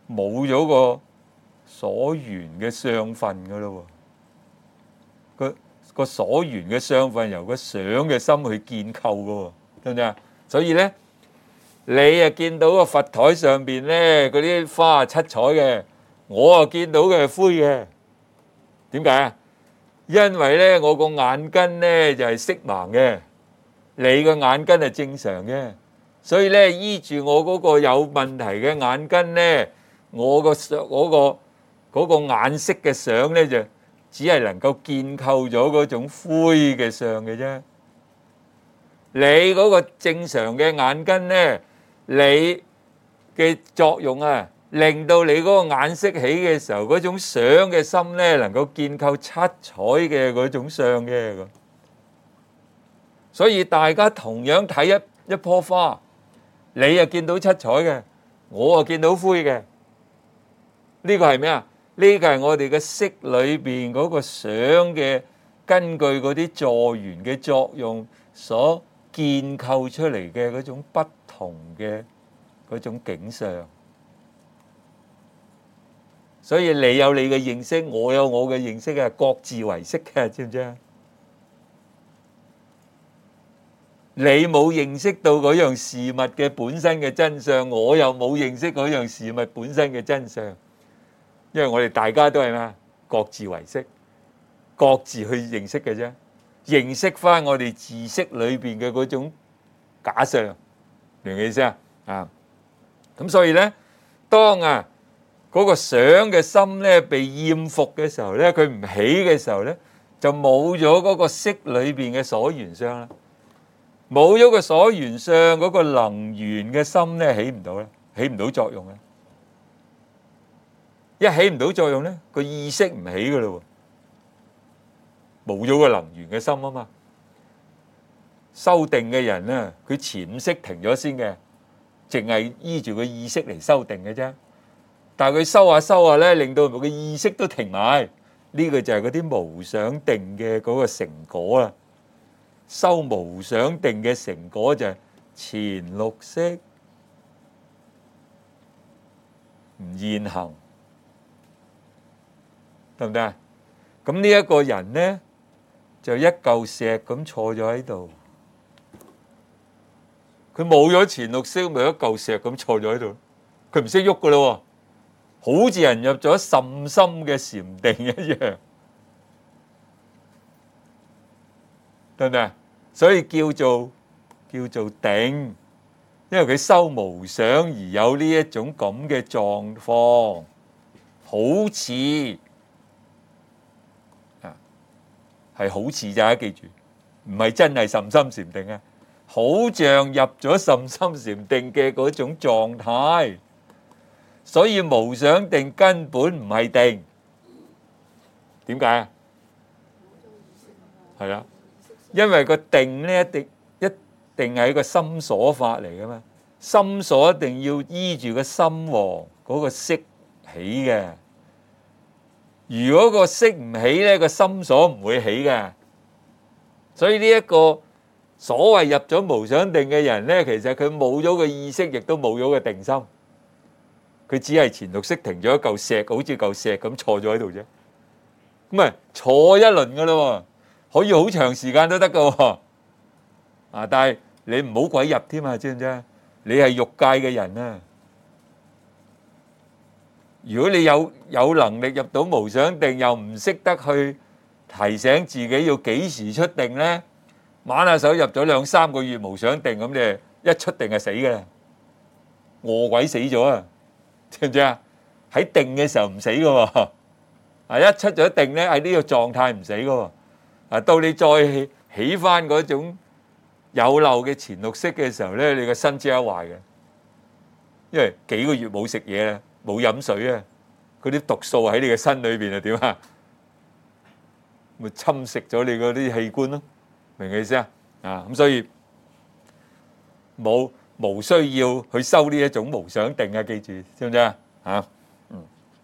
冇咗個所緣嘅相分噶咯喎，個個所緣嘅相分由個想嘅心去建構噶喎，得唔得啊？所以咧，你啊見到個佛台上邊咧嗰啲花七彩嘅，我啊見到嘅係灰嘅，點解啊？因為咧我個眼根咧就係色盲嘅，你個眼根係正常嘅，所以咧依住我嗰個有問題嘅眼根咧，我個相嗰個嗰個眼色嘅相咧就只係能夠建構咗嗰種灰嘅相嘅啫。你嗰個正常嘅眼根咧，你嘅作用啊，令到你嗰個眼色起嘅時候，嗰種想嘅心咧，能夠建構七彩嘅嗰種相嘅。所以大家同樣睇一一樖花，你又見到七彩嘅，我又見到灰嘅。呢個係咩啊？呢個係我哋嘅色裏邊嗰個想嘅，根據嗰啲助緣嘅作用所建構出嚟嘅嗰種不同嘅嗰種景象。所以你有你嘅認識，我有我嘅認識啊，各自為識嘅，知唔知啊？你冇認識到嗰樣事物嘅本身嘅真相，我又冇認識嗰樣事物本身嘅真相，因為我哋大家都係咩？各自為識，各自去認識嘅啫，認識翻我哋自識裏邊嘅嗰種假相，明唔明意思啊？啊，咁所以咧，當啊嗰個想嘅心咧被厭伏嘅時候咧，佢唔起嘅時候咧，就冇咗嗰個識裏邊嘅所緣相啦，冇咗個所緣相，嗰個能緣嘅心咧起唔到啦，起唔到作用啦。一起唔到作用咧，個意識唔起噶咯，冇咗個能緣嘅心啊嘛。修定嘅人咧，佢前五識停咗先嘅，淨係依住個意識嚟修定嘅啫。但係佢修下修下咧，令到個意識都停埋，呢個就係嗰啲無想定嘅嗰個成果啦。修無想定嘅成果就係前六識唔現行，得唔得啊？咁呢一個人咧就一嚿石咁坐咗喺度，佢冇咗前六識，咪一嚿石咁坐咗喺度，佢唔識喐噶咯，好似人入咗甚深嘅禪定一樣，得唔得？所以叫做叫做定，因為佢修無想而有呢一種咁嘅狀況，好似啊係好似咋，記住，唔係真係甚深禪定啊，好像入咗甚深禪定嘅嗰種狀態。所以無想定根本唔係定，點解啊？係啦，因為個定咧一定一定係一個心所法嚟噶嘛，心所一定要依住個心王嗰個識起嘅。如果個識唔起咧，個心所唔會起嘅。所以呢一個所謂入咗無想定嘅人咧，其實佢冇咗個意識，亦都冇咗個定心。佢只係前六識停咗一嚿石，好似嚿石咁坐咗喺度啫。咁啊，坐一輪噶咯，可以好長時間都得噶。啊，但係你唔好鬼入添啊，知唔知？你係欲界嘅人啊。如果你有有能力入到無想定，又唔識得去提醒自己要幾時出定咧，挽下手入咗兩三個月無想定，咁你一出定係死噶啦，餓鬼死咗啊！知唔知啊？喺定嘅時候唔死噶喎，啊一出咗定咧，喺呢個狀態唔死噶喎，啊到你再起起翻嗰種有漏嘅前六識嘅時候咧，你個身即刻壞嘅，因為幾個月冇食嘢啦，冇飲水啊，嗰啲毒素喺你嘅身裏邊啊點啊，咪侵蝕咗你嗰啲器官咯，明唔明意思啊？啊咁所以冇。無需要去修呢一種無想定啊！記住，知唔知啊？嚇，嗯，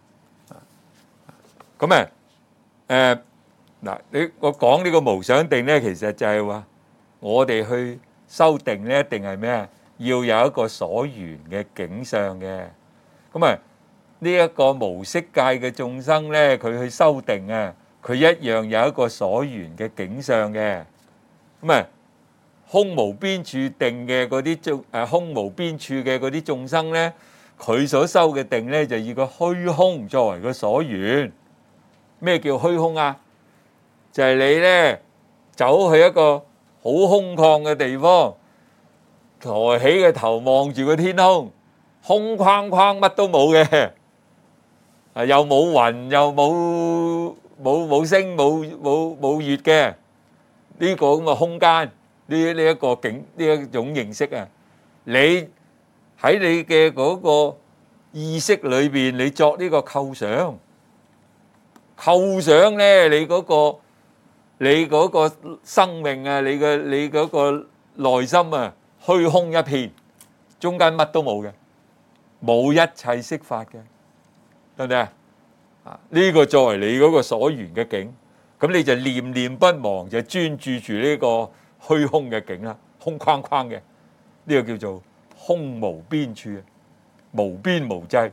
咁啊，誒嗱，你我講呢個無想定咧，其實就係話我哋去修定咧，一定係咩啊？要有一個所緣嘅景象嘅。咁啊， 呢一個無色界嘅眾生咧，佢去修定啊，佢一樣有一個所緣嘅境相嘅。咁啊，空無邊處定嘅嗰啲眾誒空無邊處嘅嗰啲眾生咧，佢所修嘅定咧，就以個虛空作為個所緣。咩叫虛空啊？就係你咧走去一個好空曠嘅地方，抬起個頭望住個天空，空框框乜都冇嘅，啊又冇雲又冇冇冇星冇冇冇月嘅呢個咁嘅空間，呢呢一個境呢一種認識啊，你喺你嘅嗰個意識裏邊，你作呢個構想，構想咧，你嗰個你嗰個生命啊，你嘅你嗰個內心啊，虛空一片，中間乜都冇嘅，冇一切色法嘅，得唔得啊？啊，呢個作為你嗰個所緣嘅境，咁你就念念不忘，就專注住呢個虛空嘅境啦，空框框嘅，呢個叫做空無邊處，無邊無際。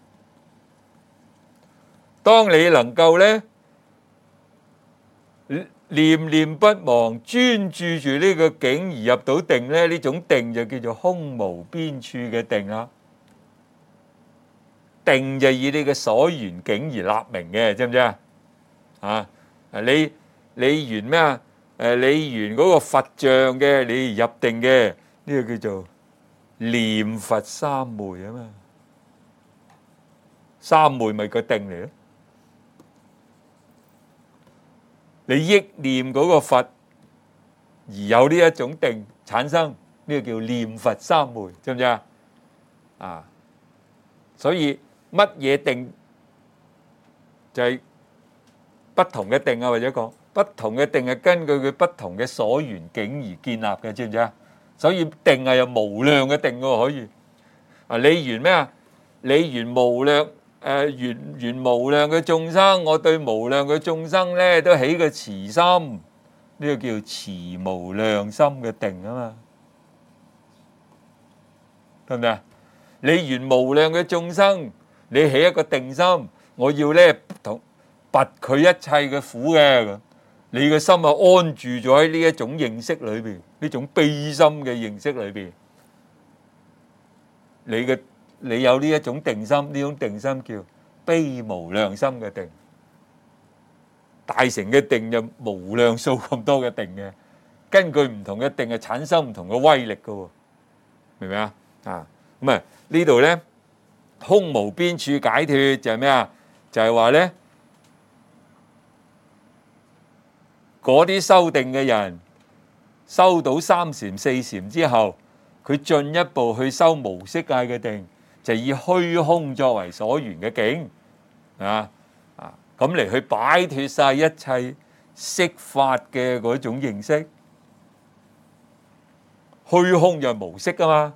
當你能夠咧念念不忘，專注住呢個境而入到定咧，呢種定就叫做空無邊處嘅定啦。定就以你嘅所緣境而立名嘅，知唔知啊？啊，你你緣咩啊？誒，你緣嗰個佛像嘅，你入定嘅，呢個叫做念佛三昧啊嘛。三昧咪個定嚟咯。你憶念嗰個佛而有呢一種定產生，呢個叫念佛三昧，知唔知啊？啊，所以乜嘢定就係不同嘅定啊，或者講不同嘅定係根據佢不同嘅所緣境而建立嘅，知唔知啊？所以定係有無量嘅定喎，可以啊！你緣咩啊？你緣無量。誒緣緣無量嘅眾生，我對無量嘅眾生咧都起個慈心，呢個叫慈無量心嘅定啊嘛，得唔得啊？你緣無量嘅眾生，你起一個定心，我要咧同拔佢一切嘅苦嘅，你嘅心啊安住咗喺呢一種認識裏邊，呢種悲心嘅認識裏邊，你嘅。你有呢一種定心，呢種定心叫悲無量心嘅定。大乘嘅定就無量數咁多嘅定嘅，根據唔同嘅定係產生唔同嘅威力嘅喎，明唔明啊？啊，咁啊呢度咧空無邊處解脫就係咩啊？就係話咧嗰啲修定嘅人修到三禪四禪之後，佢進一步去修無色界嘅定。就以虛空作為所緣嘅境，啊啊咁嚟去擺脫晒一切色法嘅嗰種認識。虛空就係無色噶嘛，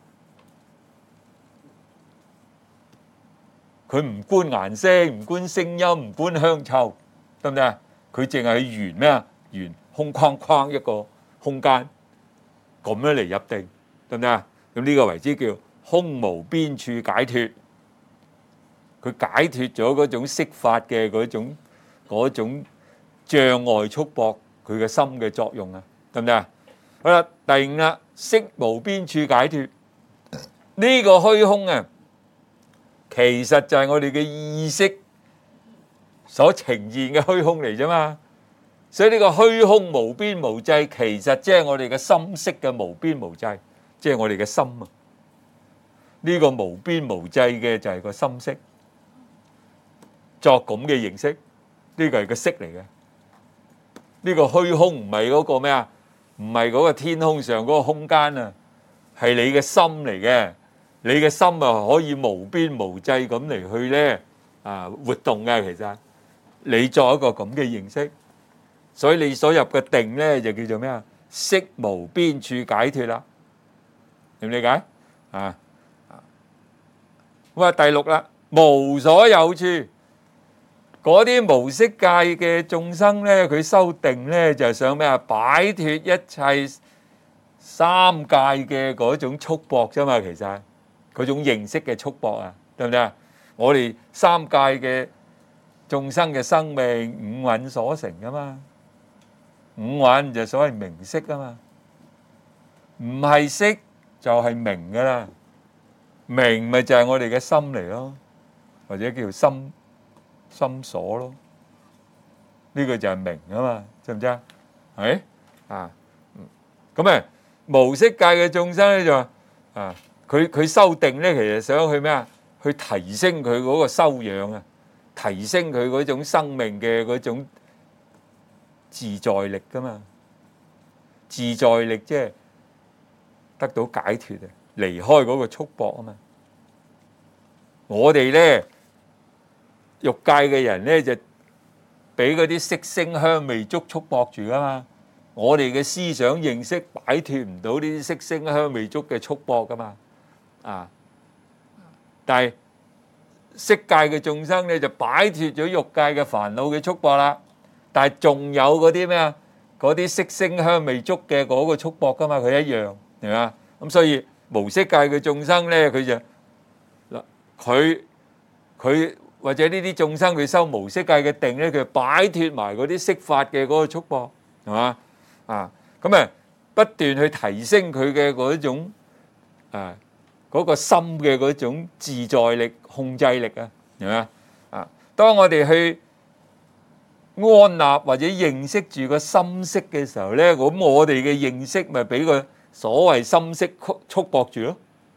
佢唔觀顏色，唔觀聲音，唔觀香臭，得唔得啊？佢淨係緣咩啊？緣空框框一個空間，咁樣嚟入定，得唔得啊？咁呢個為之叫空無邊處解脫，佢解脫咗嗰種色法嘅嗰種嗰種障礙束縛佢嘅心嘅作用啊，得唔得啊？好啦，第五啦，色無邊處解脫。呢個虛空啊，其實就係我哋嘅意識所呈現嘅虛空嚟啫嘛。所以呢個虛空無邊無際，其實即係我哋嘅心識嘅無邊無際，即係我哋嘅心啊。呢個無邊無際嘅就係個心識，作咁嘅形式，呢個係個識嚟嘅。呢個虛空唔係嗰個咩啊？唔係嗰個天空上嗰個空間啊，係你嘅心嚟嘅。你嘅心啊可以無邊無際咁嚟去咧啊活動嘅。其實你作一個咁嘅形式，所以你所入嘅定咧就叫做咩啊？色無邊處解脫啦，明唔理解啊？咁啊，第六啦，無所有處，嗰啲無色界嘅眾生咧，佢修定咧就係想咩啊？擺脫一切三界嘅嗰種束縛啫嘛，其實嗰種認識嘅束縛啊，得唔得啊？ 我哋三界嘅眾生嘅生命五蘊所成噶嘛，五蘊就所謂名色啊嘛，唔係色就係名噶啦，名咪就係我哋嘅心嚟咯，或者叫心心所咯，呢個就係名啊嘛，知唔知啊？係啊，咁誒無色界嘅眾生咧就話啊，佢佢修定咧，其實想去咩啊？去提升佢嗰個修養啊，提升佢嗰種生命嘅嗰種自在力噶嘛，自在力即係得到解脫啊，離開嗰個束縛啊嘛。我哋咧欲界嘅人咧就俾嗰啲色聲香味觸束縛住噶嘛，我哋嘅思想認識擺脫唔到呢啲色聲香味觸嘅束縛噶嘛，啊！但係色界嘅眾生咧就擺脫咗欲界嘅煩惱嘅束縛啦，但係仲有嗰啲咩啊？嗰啲色聲香味觸嘅嗰個束縛噶嘛，佢一樣係嘛？咁所以無色界嘅眾生咧，佢就嗱佢佢或者呢啲眾生佢修無色界嘅定咧，佢擺脫埋嗰啲色法嘅嗰個束縛係嘛？啊咁啊不斷去提升佢嘅嗰種啊。嗰個心嘅嗰種自在力、控制力啊，係咪啊？啊，當我哋去安立或者認識住個心識嘅時候咧，咁我哋嘅認識咪俾個所謂心識束束縛住咯。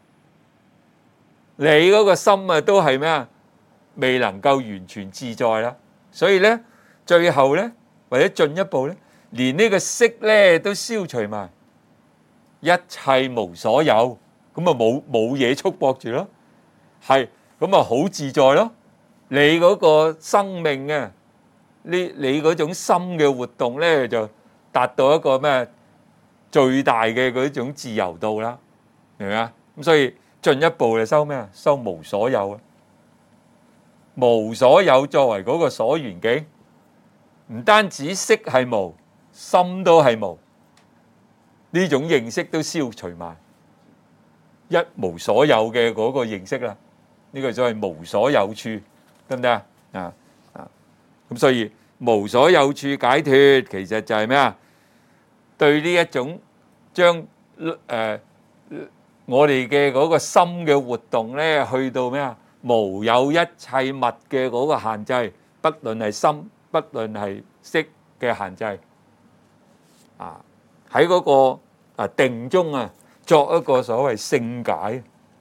你嗰個心啊，都係咩啊？未能夠完全自在啦。所以咧，最後咧，或者進一步咧，連呢個識咧都消除埋，一切無所有。咁啊冇冇嘢束縛住咯，係咁啊好自在咯。你嗰個生命啊，呢你嗰種心嘅活動咧，就達到一個咩最大嘅嗰種自由度啦，明唔明啊？咁所以進一步就修咩啊？修無所有啊！無所有作為嗰個所緣境，唔單止色係無，心都係無，呢種認識都消除埋。一無所有嘅嗰個認識啦，呢個就係無所有處，得唔得啊？啊啊！咁所以無所有處解脫，其實就係咩啊？對呢一種將誒我哋嘅嗰個心嘅活動咧，去到咩啊？無有一切物嘅嗰個限制，不論係心，不論係色嘅限制，啊喺嗰個啊定中啊。作一個所謂聖解，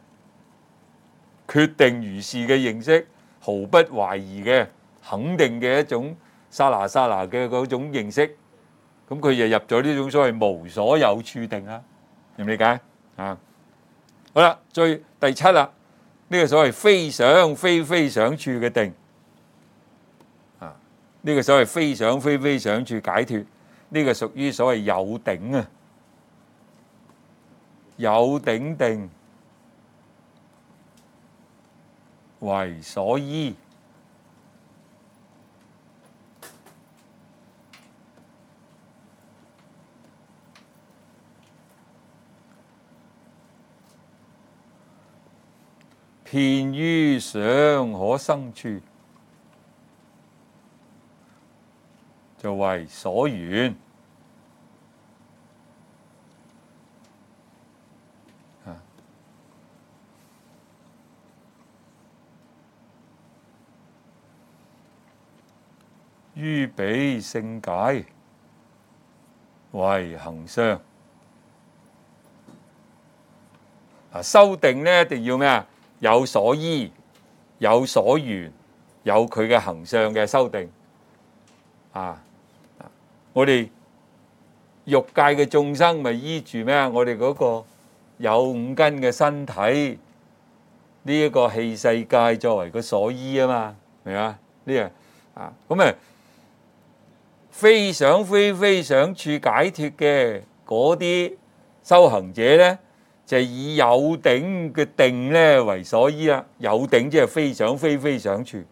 決定如是嘅認識，毫不懷疑嘅肯定嘅一種剎那剎那嘅嗰種認識，咁佢就入咗呢種所謂無所有處定啦，明唔理解啊？好啦，最第七啦，呢個所謂非想非非想處嘅定啊，呢個所謂非想非非想處解脫，呢個屬於所謂有頂啊。有頂定為所依，遍於想可生處，就為所緣。於彼聖解為行相。啊，修定咧一定要咩啊？有所依，有所緣，有佢嘅行相嘅修定。啊，我哋欲界嘅眾生咪依住咩啊？我哋嗰個有五根嘅身體，呢一個器世界作為個所依啊嘛，明啊？呢樣啊，咁啊。非想非非想處解脫嘅嗰啲修行者咧，就以有頂嘅定咧為所依啦。有頂即係非想非非想處。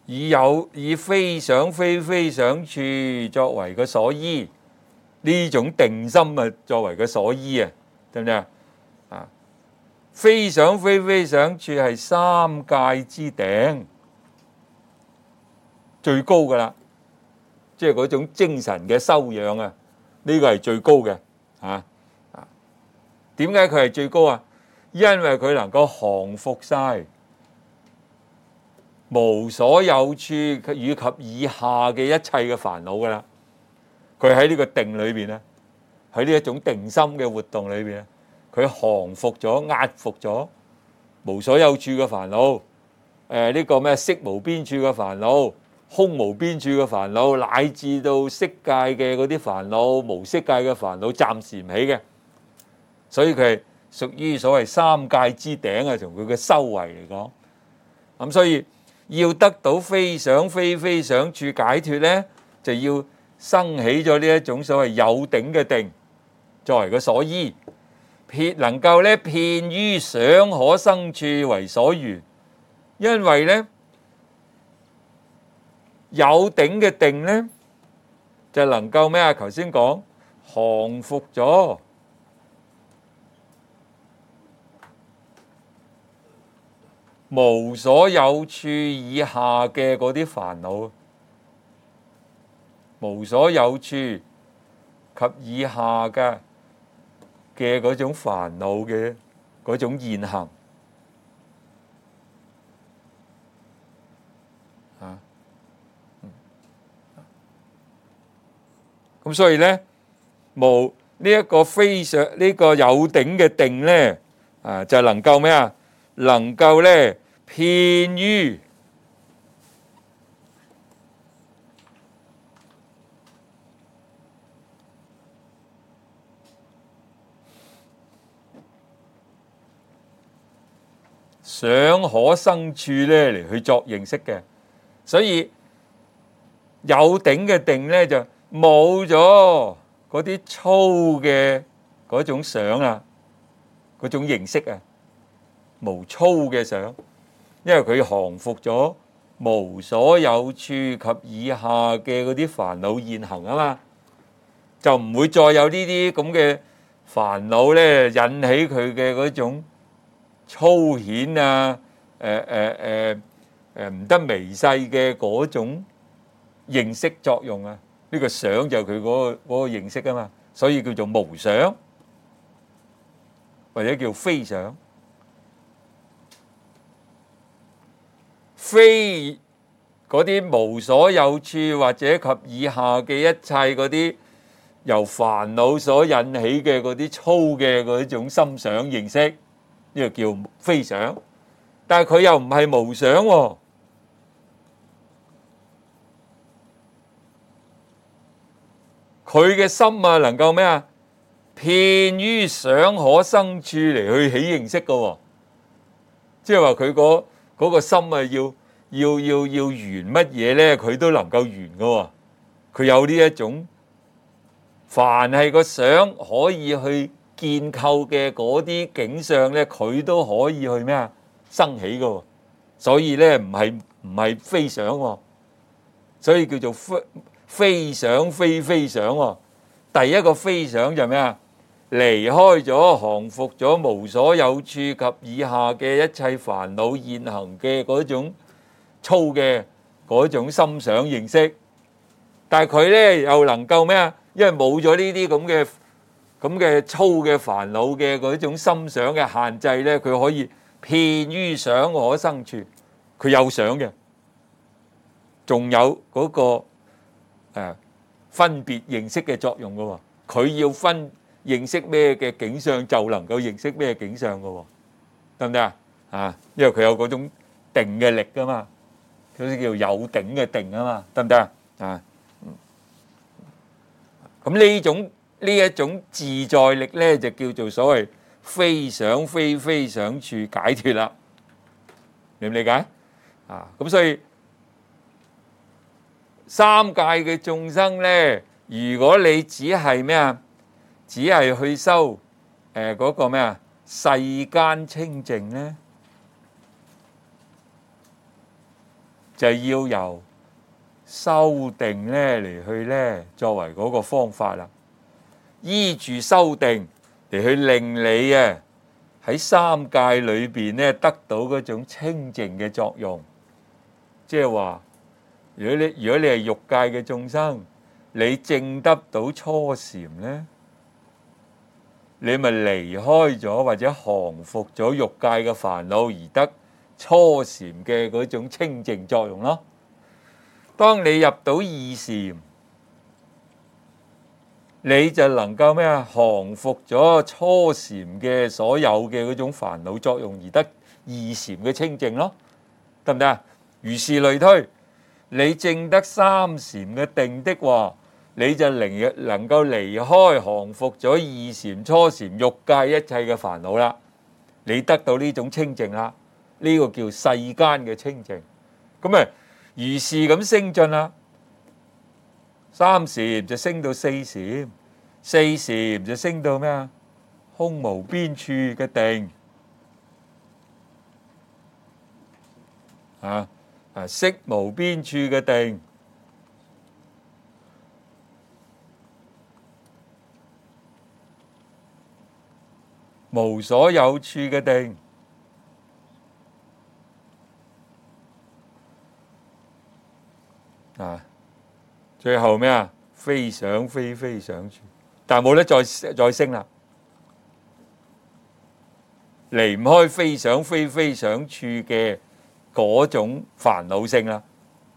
以有以非想非非想處作為個所依，呢種定心啊作為個所依啊，得唔得啊？啊，非想非非想處係三界之頂最高噶啦，即係嗰種精神嘅修養啊，呢個係最高嘅啊。點解佢係最高啊？因為佢能夠降伏晒無所有處以及以下嘅一切嘅煩惱噶啦。佢喺呢個定裏邊咧，喺呢一種定心嘅活動裏邊咧，佢降服咗、壓服咗無所有處嘅煩惱。誒呢個咩色無邊處嘅煩惱、空無邊處嘅煩惱，乃至到色界嘅嗰啲煩惱、無色界嘅煩惱，暫時唔起嘅。所以佢係屬於所謂三界之頂啊，從佢嘅修為嚟講。咁所以要得到非想非非想處解脱咧，就要生起咗呢一種所謂有頂嘅定作為個所依，撇能夠咧遍於想可生處為所緣。因為咧有頂嘅定咧就能夠咩啊？頭先講降服咗無所有處以下嘅嗰啲煩惱，無所有處及以下嘅嘅嗰種煩惱嘅嗰種現行啊，咁所以咧無呢一個非想呢個有頂嘅定咧啊，就能夠咩啊？能夠咧遍於想可生處咧嚟去作認識嘅。所以有頂嘅定咧就冇咗嗰啲粗嘅嗰種想啊，嗰種認識啊，無粗嘅想，因為佢降服咗無所有處及以下嘅嗰啲煩惱現行啊嘛，就唔會再有呢啲咁嘅煩惱咧引起佢嘅嗰種粗顯啊，誒誒誒誒唔得微細嘅嗰種認識作用啊。呢個想就係佢嗰個嗰個認識啊嘛，所以叫做無想或者叫非想。非嗰啲無所有處或者及以下嘅一切嗰啲由煩惱所引起嘅嗰啲粗嘅嗰種心想認識，呢個叫非想。但係佢又唔係無想喎，佢嘅心啊能夠咩啊？遍於想可生處嚟去起認識嘅喎，即係話佢嗰嗰個心啊，要要要要緣乜嘢咧，佢都能夠緣嘅喎。佢有呢一種，凡係個想可以去建構嘅嗰啲景象咧，佢都可以去咩啊？生起嘅喎。所以咧唔係唔係非想喎，所以叫做非非想非非想喎。第一個非想就咩啊？離開咗、降服咗無所有處及以下嘅一切煩惱現行嘅嗰種粗嘅嗰種心想認識，但係佢咧又能夠咩啊？因為冇咗呢啲咁嘅咁嘅粗嘅煩惱嘅嗰種心想嘅限制咧，佢可以遍於想可生處，佢有想嘅，仲有嗰個誒分別認識嘅作用嘅喎，佢要分。認識咩嘅景象就能夠認識咩景象嘅喎，得唔得啊？啊，因為佢有嗰種定嘅力噶嘛，嗰啲叫有頂嘅定啊嘛，得唔得啊？啊，咁呢種呢一種自在力咧，就叫做所謂非想非非想處解脱啦，理唔理解？啊，咁所以三界嘅眾生咧，如果你只係咩啊？只係去修誒嗰個咩啊？世間清淨咧， 就要由修定咧嚟去咧作為嗰個方法啦，依住修定嚟去令你啊喺三界裏邊咧得到嗰種清淨嘅作用。即係話，如果你如果你係欲界嘅眾生，你證得到初禪咧，你咪離開咗或者降服咗欲界嘅煩惱，而得初禪嘅嗰種清淨作用咯。當你入到二禪，你就能夠咩啊？降服咗初禪嘅所有嘅嗰種煩惱作用，而得二禪嘅清淨咯，得唔得啊？如是類推，你證得三禪嘅定的話，你就能能夠離開降服咗二禪、初禪、欲界一切嘅煩惱啦。你得到呢種清淨啦，呢個叫世間嘅清淨。咁啊，如是咁升進啦，三禪就升到四禪，四禪就升到咩啊？空無邊處嘅定啊！啊，色無邊處嘅定，無所有處嘅定，啊，最後咩啊？非想非非想處，但係冇得再再升啦，離唔開非想非非想處嘅嗰種煩惱性啦，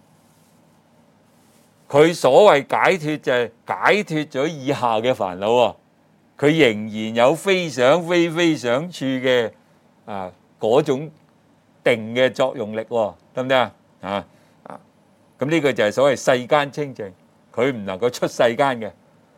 佢所謂解脫就係解脫咗以下嘅煩惱喎，佢仍然有非想非非想處嘅啊嗰種定嘅作用力喎，得唔得啊？啊啊，咁呢個就係所謂世間清淨，佢唔能夠出世間嘅。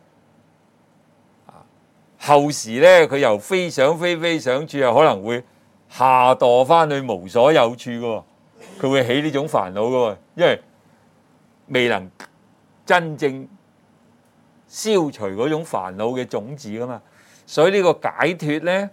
後時咧，佢由非想非非想處又可能會下墮翻去無所有處嘅。佢會起呢種煩惱嘅，因為未能真正消除嗰種煩惱嘅種子噶嘛，所以呢個解脫咧，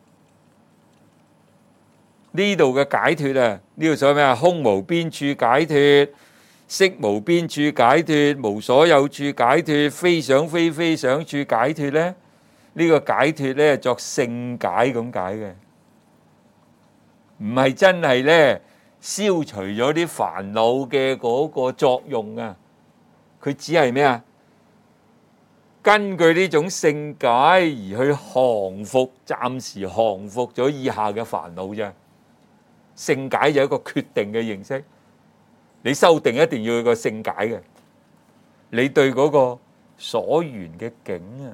呢度嘅解脫啊，呢度所謂咩啊？空無邊處解脫，色無邊處解脫，無所有處解脫，非想非非想處解脫咧，呢個解脫咧作勝解咁解嘅，唔係真係咧。消除咗啲煩惱嘅嗰個作用啊，佢只係咩啊？根據呢種勝解而去降服，暫時降服咗以下嘅煩惱啫。勝解就係一個決定嘅形式，你修定一定要有個勝解嘅，你對嗰個所緣嘅境啊，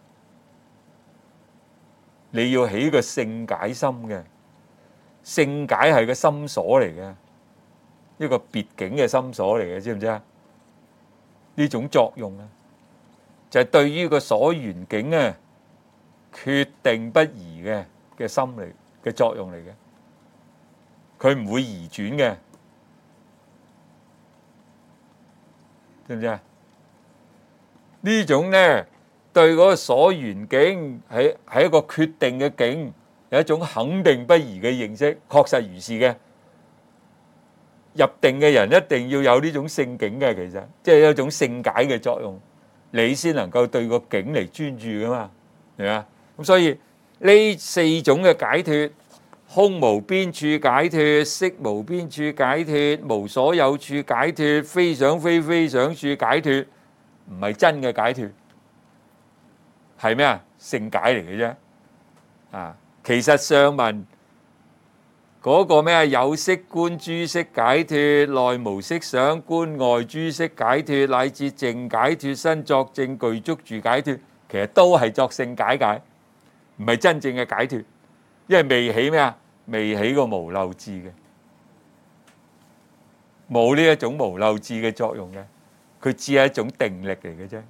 你要起個勝解心嘅。勝解係個心所嚟嘅，一個別境嘅心所嚟嘅，知唔知啊？呢種作用啊，就係對於個所緣境啊，決定不移嘅嘅心嚟嘅作用嚟嘅，佢唔會移轉嘅，知唔知啊？呢種咧對嗰個所緣境係係一個決定嘅境。有一種肯定不移嘅認識，確實如是嘅。入定嘅人一定要有呢種勝境嘅，其實即係有一種勝解嘅作用，你先能夠對個境嚟專注噶嘛，係嘛？咁所以呢四種嘅解脫，空無邊處解脫，色無邊處解脫，無所有處解脫，非想非非想處解脫，唔係真嘅解脫，係咩啊？勝解嚟嘅啫，啊！其實上文嗰個咩啊？有色觀諸色解脫，內無色想觀外諸色解脫，乃至淨解脫身作證具足住解脫，其實都係作勝解解，唔係真正嘅解脫，因為未起咩啊？未起個無漏智嘅，冇呢一種無漏智嘅作用嘅，佢只係一種定力嚟嘅啫。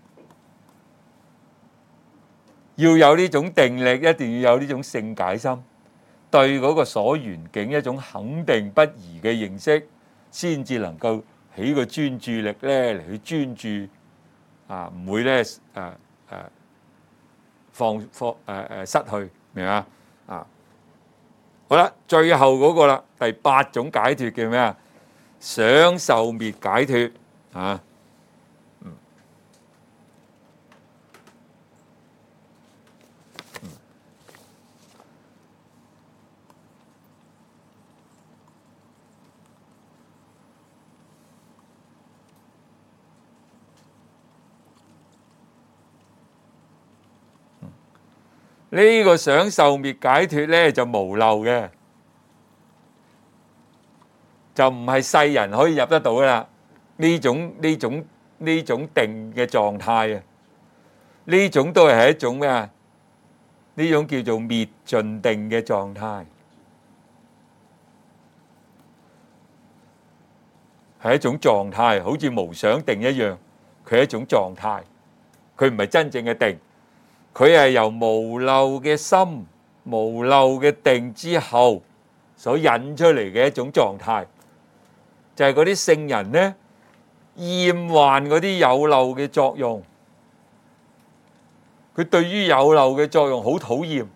要有呢種定力，一定要有呢種勝解心，對嗰個所緣境一種肯定不移嘅認識，先至能夠起個專注力咧嚟去專注啊，唔會咧誒誒放放誒誒失去，明嘛啊？好啦，最後嗰個啦，第八種解脫叫咩啊？ 想受滅解脫啊。呢個想受滅解脫咧就無漏嘅，就唔係世人可以入得到噶啦。呢種呢種呢種定嘅狀態啊，呢種都係一種咩啊？呢種叫做滅盡定嘅狀態，係一種狀態，好似無想定一樣，佢係一種狀態，佢唔係真正嘅定。佢係由無漏嘅心、無漏嘅定之後所引出嚟嘅一種狀態，就係嗰啲聖人呢，厭患嗰啲有漏嘅作用，佢對於有漏嘅作用好討厭，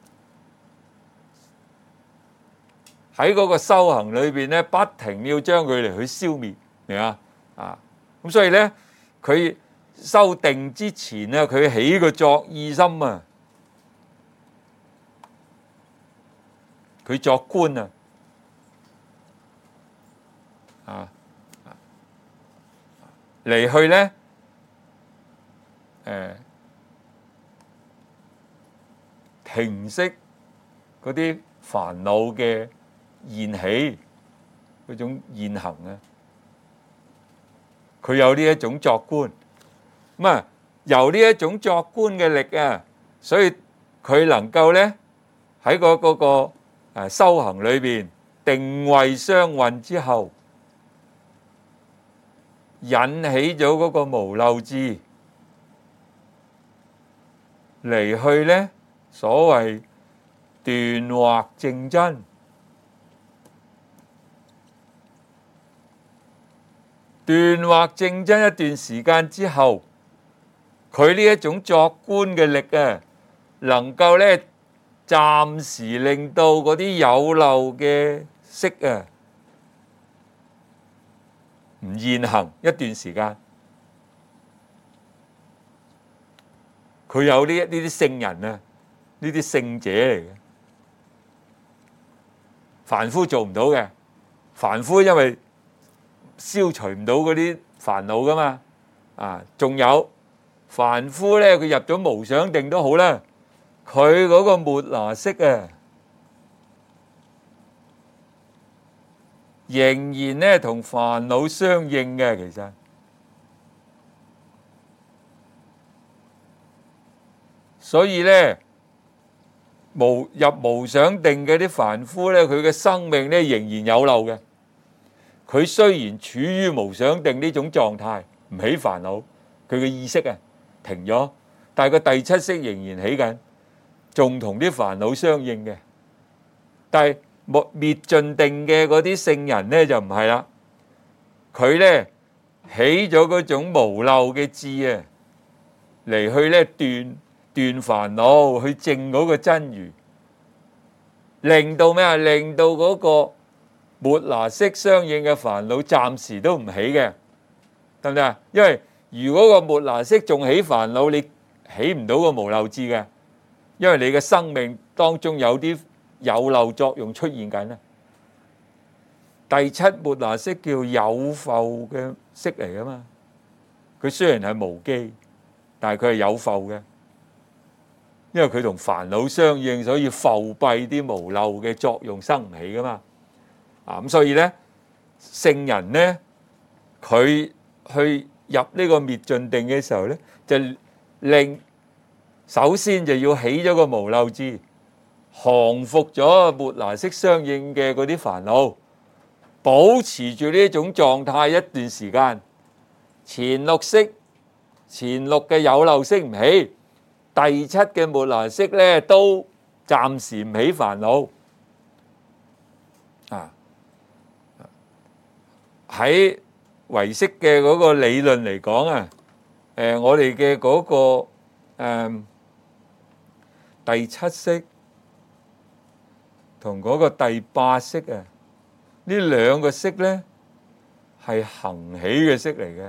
喺嗰個修行裏邊呢，不停要將佢嚟去消滅，明啊？啊，咁所以呢，佢修定之前咧，佢起個作意心啊，佢作觀啊，啊嚟去咧，誒停息嗰啲煩惱嘅現起嗰種現行啊，佢有呢一種作觀。咁啊，由呢一種作觀嘅力啊，所以佢能夠咧喺個嗰個誒修行裏邊定位相運之後，引起咗嗰個無漏智嚟去咧，所謂斷惑證真，斷惑證真一段時間之後。佢呢一種作觀嘅力啊，能夠咧暫時令到嗰啲有漏嘅識啊唔現行一段時間。佢有呢一呢啲聖人啊，呢啲聖者嚟嘅，凡夫做唔到嘅。凡夫因為消除唔到嗰啲煩惱噶嘛，啊，仲有。凡夫咧，佢入咗無想定都好啦，佢嗰個末那識啊，仍然咧同煩惱相應嘅，其實，所以咧無入無想定嘅啲凡夫咧，佢嘅生命咧仍然有漏嘅。佢雖然處於無想定呢種狀態，唔起煩惱，佢嘅意識啊停咗，但係個第七識仍然起緊，仲同啲煩惱相應嘅。但係滅滅盡定嘅嗰啲聖人咧就唔係啦，佢咧起咗嗰種無漏嘅智啊，嚟去咧斷斷煩惱，去證嗰個真如，令到咩啊？令到嗰個末那識相應嘅煩惱暫時都唔起嘅，得唔得啊？因為如果個末那識仲起煩惱，你起唔到個無漏智嘅，因為你嘅生命當中有啲有漏作用出現緊啊。第七末那識叫有覆嘅識嚟噶嘛，佢雖然係無記，但係佢係有覆嘅，因為佢同煩惱相應，所以覆蔽啲無漏嘅作用生唔起噶嘛。啊咁，所以咧聖人咧佢去入呢個滅盡定嘅時候咧，就令首先就要起咗個無漏智，降服咗末那識相應嘅嗰啲煩惱，保持住呢種狀態一段時間。前六識、前六嘅有漏識唔起，第七嘅末那識咧都暫時唔起煩惱。啊，喺唯識嘅嗰個理論嚟講啊，誒我哋嘅嗰個誒第七識同嗰個第八識啊，呢兩個識咧係行起嘅色嚟嘅。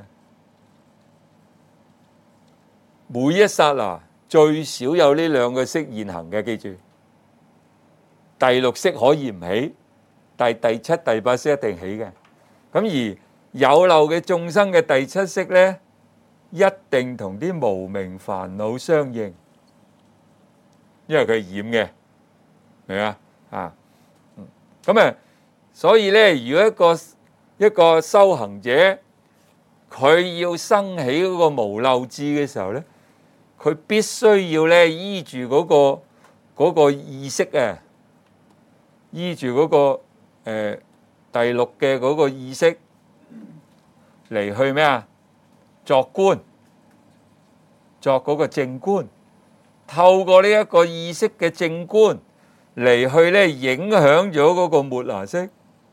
每一剎那最少有呢兩個色現行嘅，記住。第六色可以唔起，但係第七、第八色一定起嘅。咁而有漏嘅眾生嘅第七色呢，一定同啲無明煩惱相應，因為佢係染嘅，明啊？啊，咁啊，所以呢，如果一個一個修行者，佢要生起嗰個無漏智嘅時候呢，佢必須要呢依住嗰個嗰個意識啊，依住嗰個誒第六嘅嗰個意識嚟去咩啊？作觀，作嗰個正觀，透過呢一個意識嘅正觀嚟去咧影響咗嗰個末那識，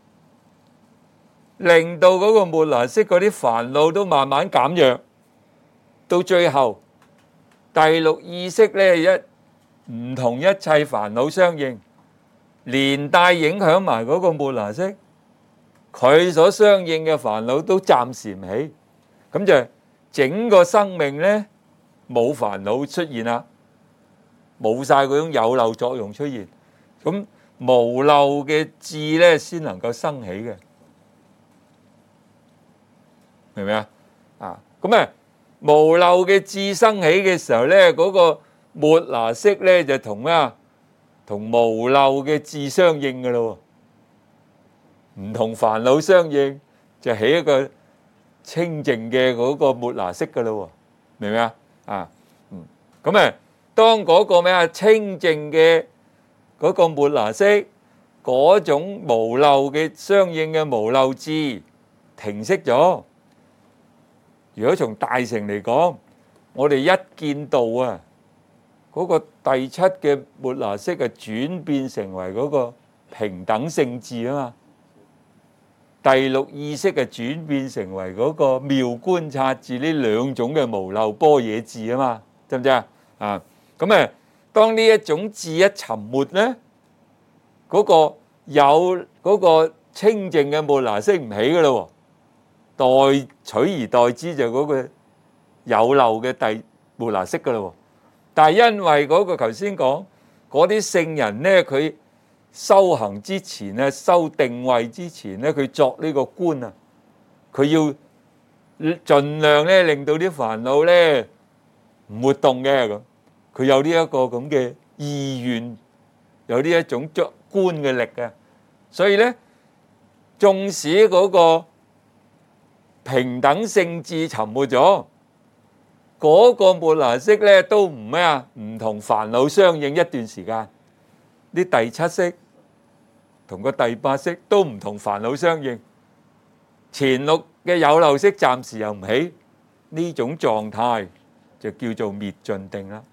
令到嗰個末那識嗰啲煩惱都慢慢減弱，到最後第六意識咧一唔同一切煩惱相應，連帶影響埋嗰個末那識，佢所相應嘅煩惱都暫時唔起，咁就整個生命咧冇煩惱出現啦，冇晒嗰種有漏作用出現，咁無漏嘅智咧先能夠生起嘅，明唔明啊？啊，咁啊無漏嘅智生起嘅時候咧，嗰個末那識咧就同咩啊？同無漏嘅智相應嘅咯，唔同煩惱相應，就起一個清淨嘅嗰個末那識嘅咯，明唔明啊？啊，嗯，咁啊，當嗰個咩啊清淨嘅嗰個末那識，嗰種無漏嘅相應嘅無漏智停息咗。如果從大乘嚟講，我哋一見到啊，嗰個第七嘅末那識啊轉變成為嗰個平等性智啊嘛，第六意識啊轉變成為嗰個妙觀察智，呢兩種嘅無漏般若智啊嘛，知唔知啊？啊，咁啊，當呢一種智一沉沒咧，嗰個有嗰個清淨嘅末那識唔起噶啦，代取而代之就嗰個有漏嘅第末那識噶啦。但係因為嗰個頭先講嗰啲聖人咧，佢修行之前咧，修定位之前咧，佢作呢個觀啊，佢要盡量咧令到啲煩惱咧唔活動嘅咁，佢有呢一個咁嘅意願，有呢一種作觀嘅力嘅，所以咧，縱使嗰個平等性智沉沒咗，嗰個末那識咧都唔咩啊？唔同煩惱相應一段時間，啲第七識同個第八識都唔同煩惱相應，前六嘅有漏識暫時又唔起，呢種狀態就叫做滅盡定啦。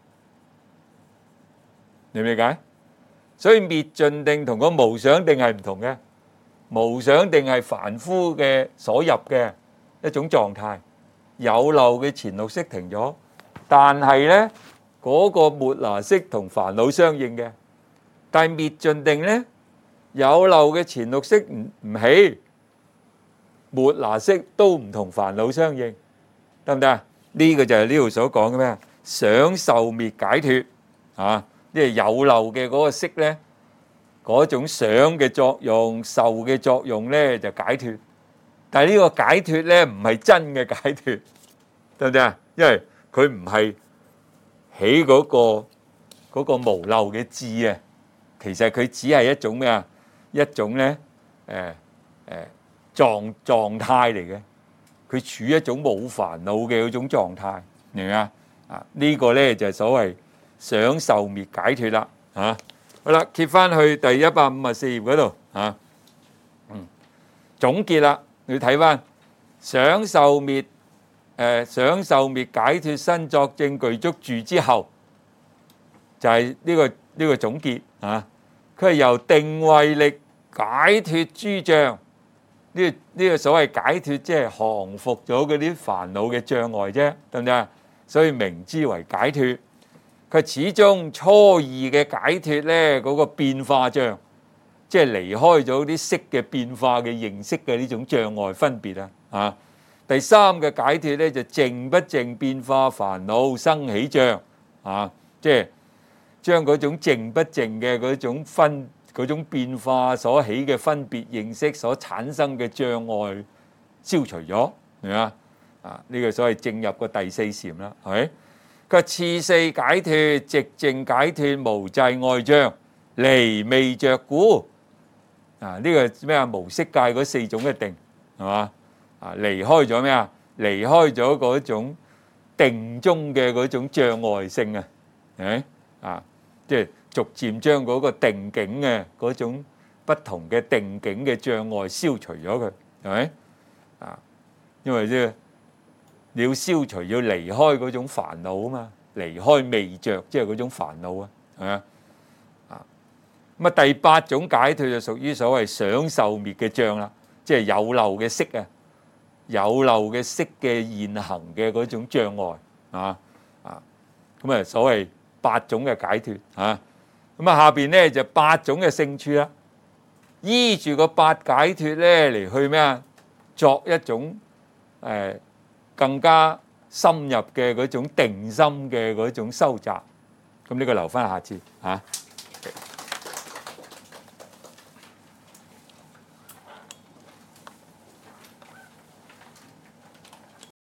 你明唔明解？所以滅盡定同個無想定係唔同嘅，無想定係凡夫嘅所入嘅一種狀態。有漏嘅前六識停咗，但係咧嗰個末那識同煩惱相應嘅，但係滅盡定咧有漏嘅前六識唔唔起，末那識都唔同煩惱相應，得唔得啊？呢個就係呢度所講嘅咩啊？想受滅解脫啊！呢係有漏嘅嗰個識咧，嗰種想嘅作用、受嘅作用咧就解脫。但係呢個解脫咧唔係真嘅解脫，得唔得啊？因為佢唔係起嗰個嗰個無漏嘅智啊，其實佢只係一種咩啊？一種咧誒誒狀狀態嚟嘅，佢處於一種冇煩惱嘅嗰種狀態，明唔明啊？啊呢個咧就係所謂想受滅解脫啦嚇。好啦，揭翻去第一百五十四頁嗰度嚇，嗯，總結啦。你睇翻想受滅，誒想受滅解脫身作證具足住之後，就係呢個呢個總結啊。佢係由定慧力解脫諸障，呢個呢個所謂解脫，即係降服咗嗰啲煩惱嘅障礙啫，得唔得啊？所以名之為解脫。佢始終初二嘅解脫咧，嗰個變化障。即係離開咗啲識嘅變化嘅認識嘅呢種障礙分別啊， 啊。第三嘅解脫咧就靜不靜變化煩惱生起障啊，即係將嗰種靜不靜嘅嗰種分嗰種變化所起嘅分別認識所產生嘅障礙消除咗，係咪啊？啊，呢個所謂正入個第四禪啦，係咪？佢話次四解脫寂靜解脫無際愛障離未着故啊，呢個咩啊？無色界嗰四種嘅定係嘛？啊，離開咗咩啊？離開咗嗰種定中嘅嗰種障礙性啊，係咪啊？即係逐漸將嗰個定境嘅嗰種不同嘅定境嘅障礙消除咗佢，係咪啊？因為即你要消除，要離開嗰種煩惱啊嘛，離開未着，即係嗰種煩惱啊，係咪啊？啊，咁啊第八種解脫就屬於所謂想受滅嘅障啦，即係有漏嘅識啊。有漏嘅識嘅現行嘅嗰種障礙啊啊，咁啊所謂八種嘅解脫啊，咁啊下邊咧就八種嘅勝處啦，依住個八解脫咧嚟去咩啊，作一種誒、呃、更加深入嘅嗰種定心嘅嗰種修習，咁呢個留翻下次嚇。啊。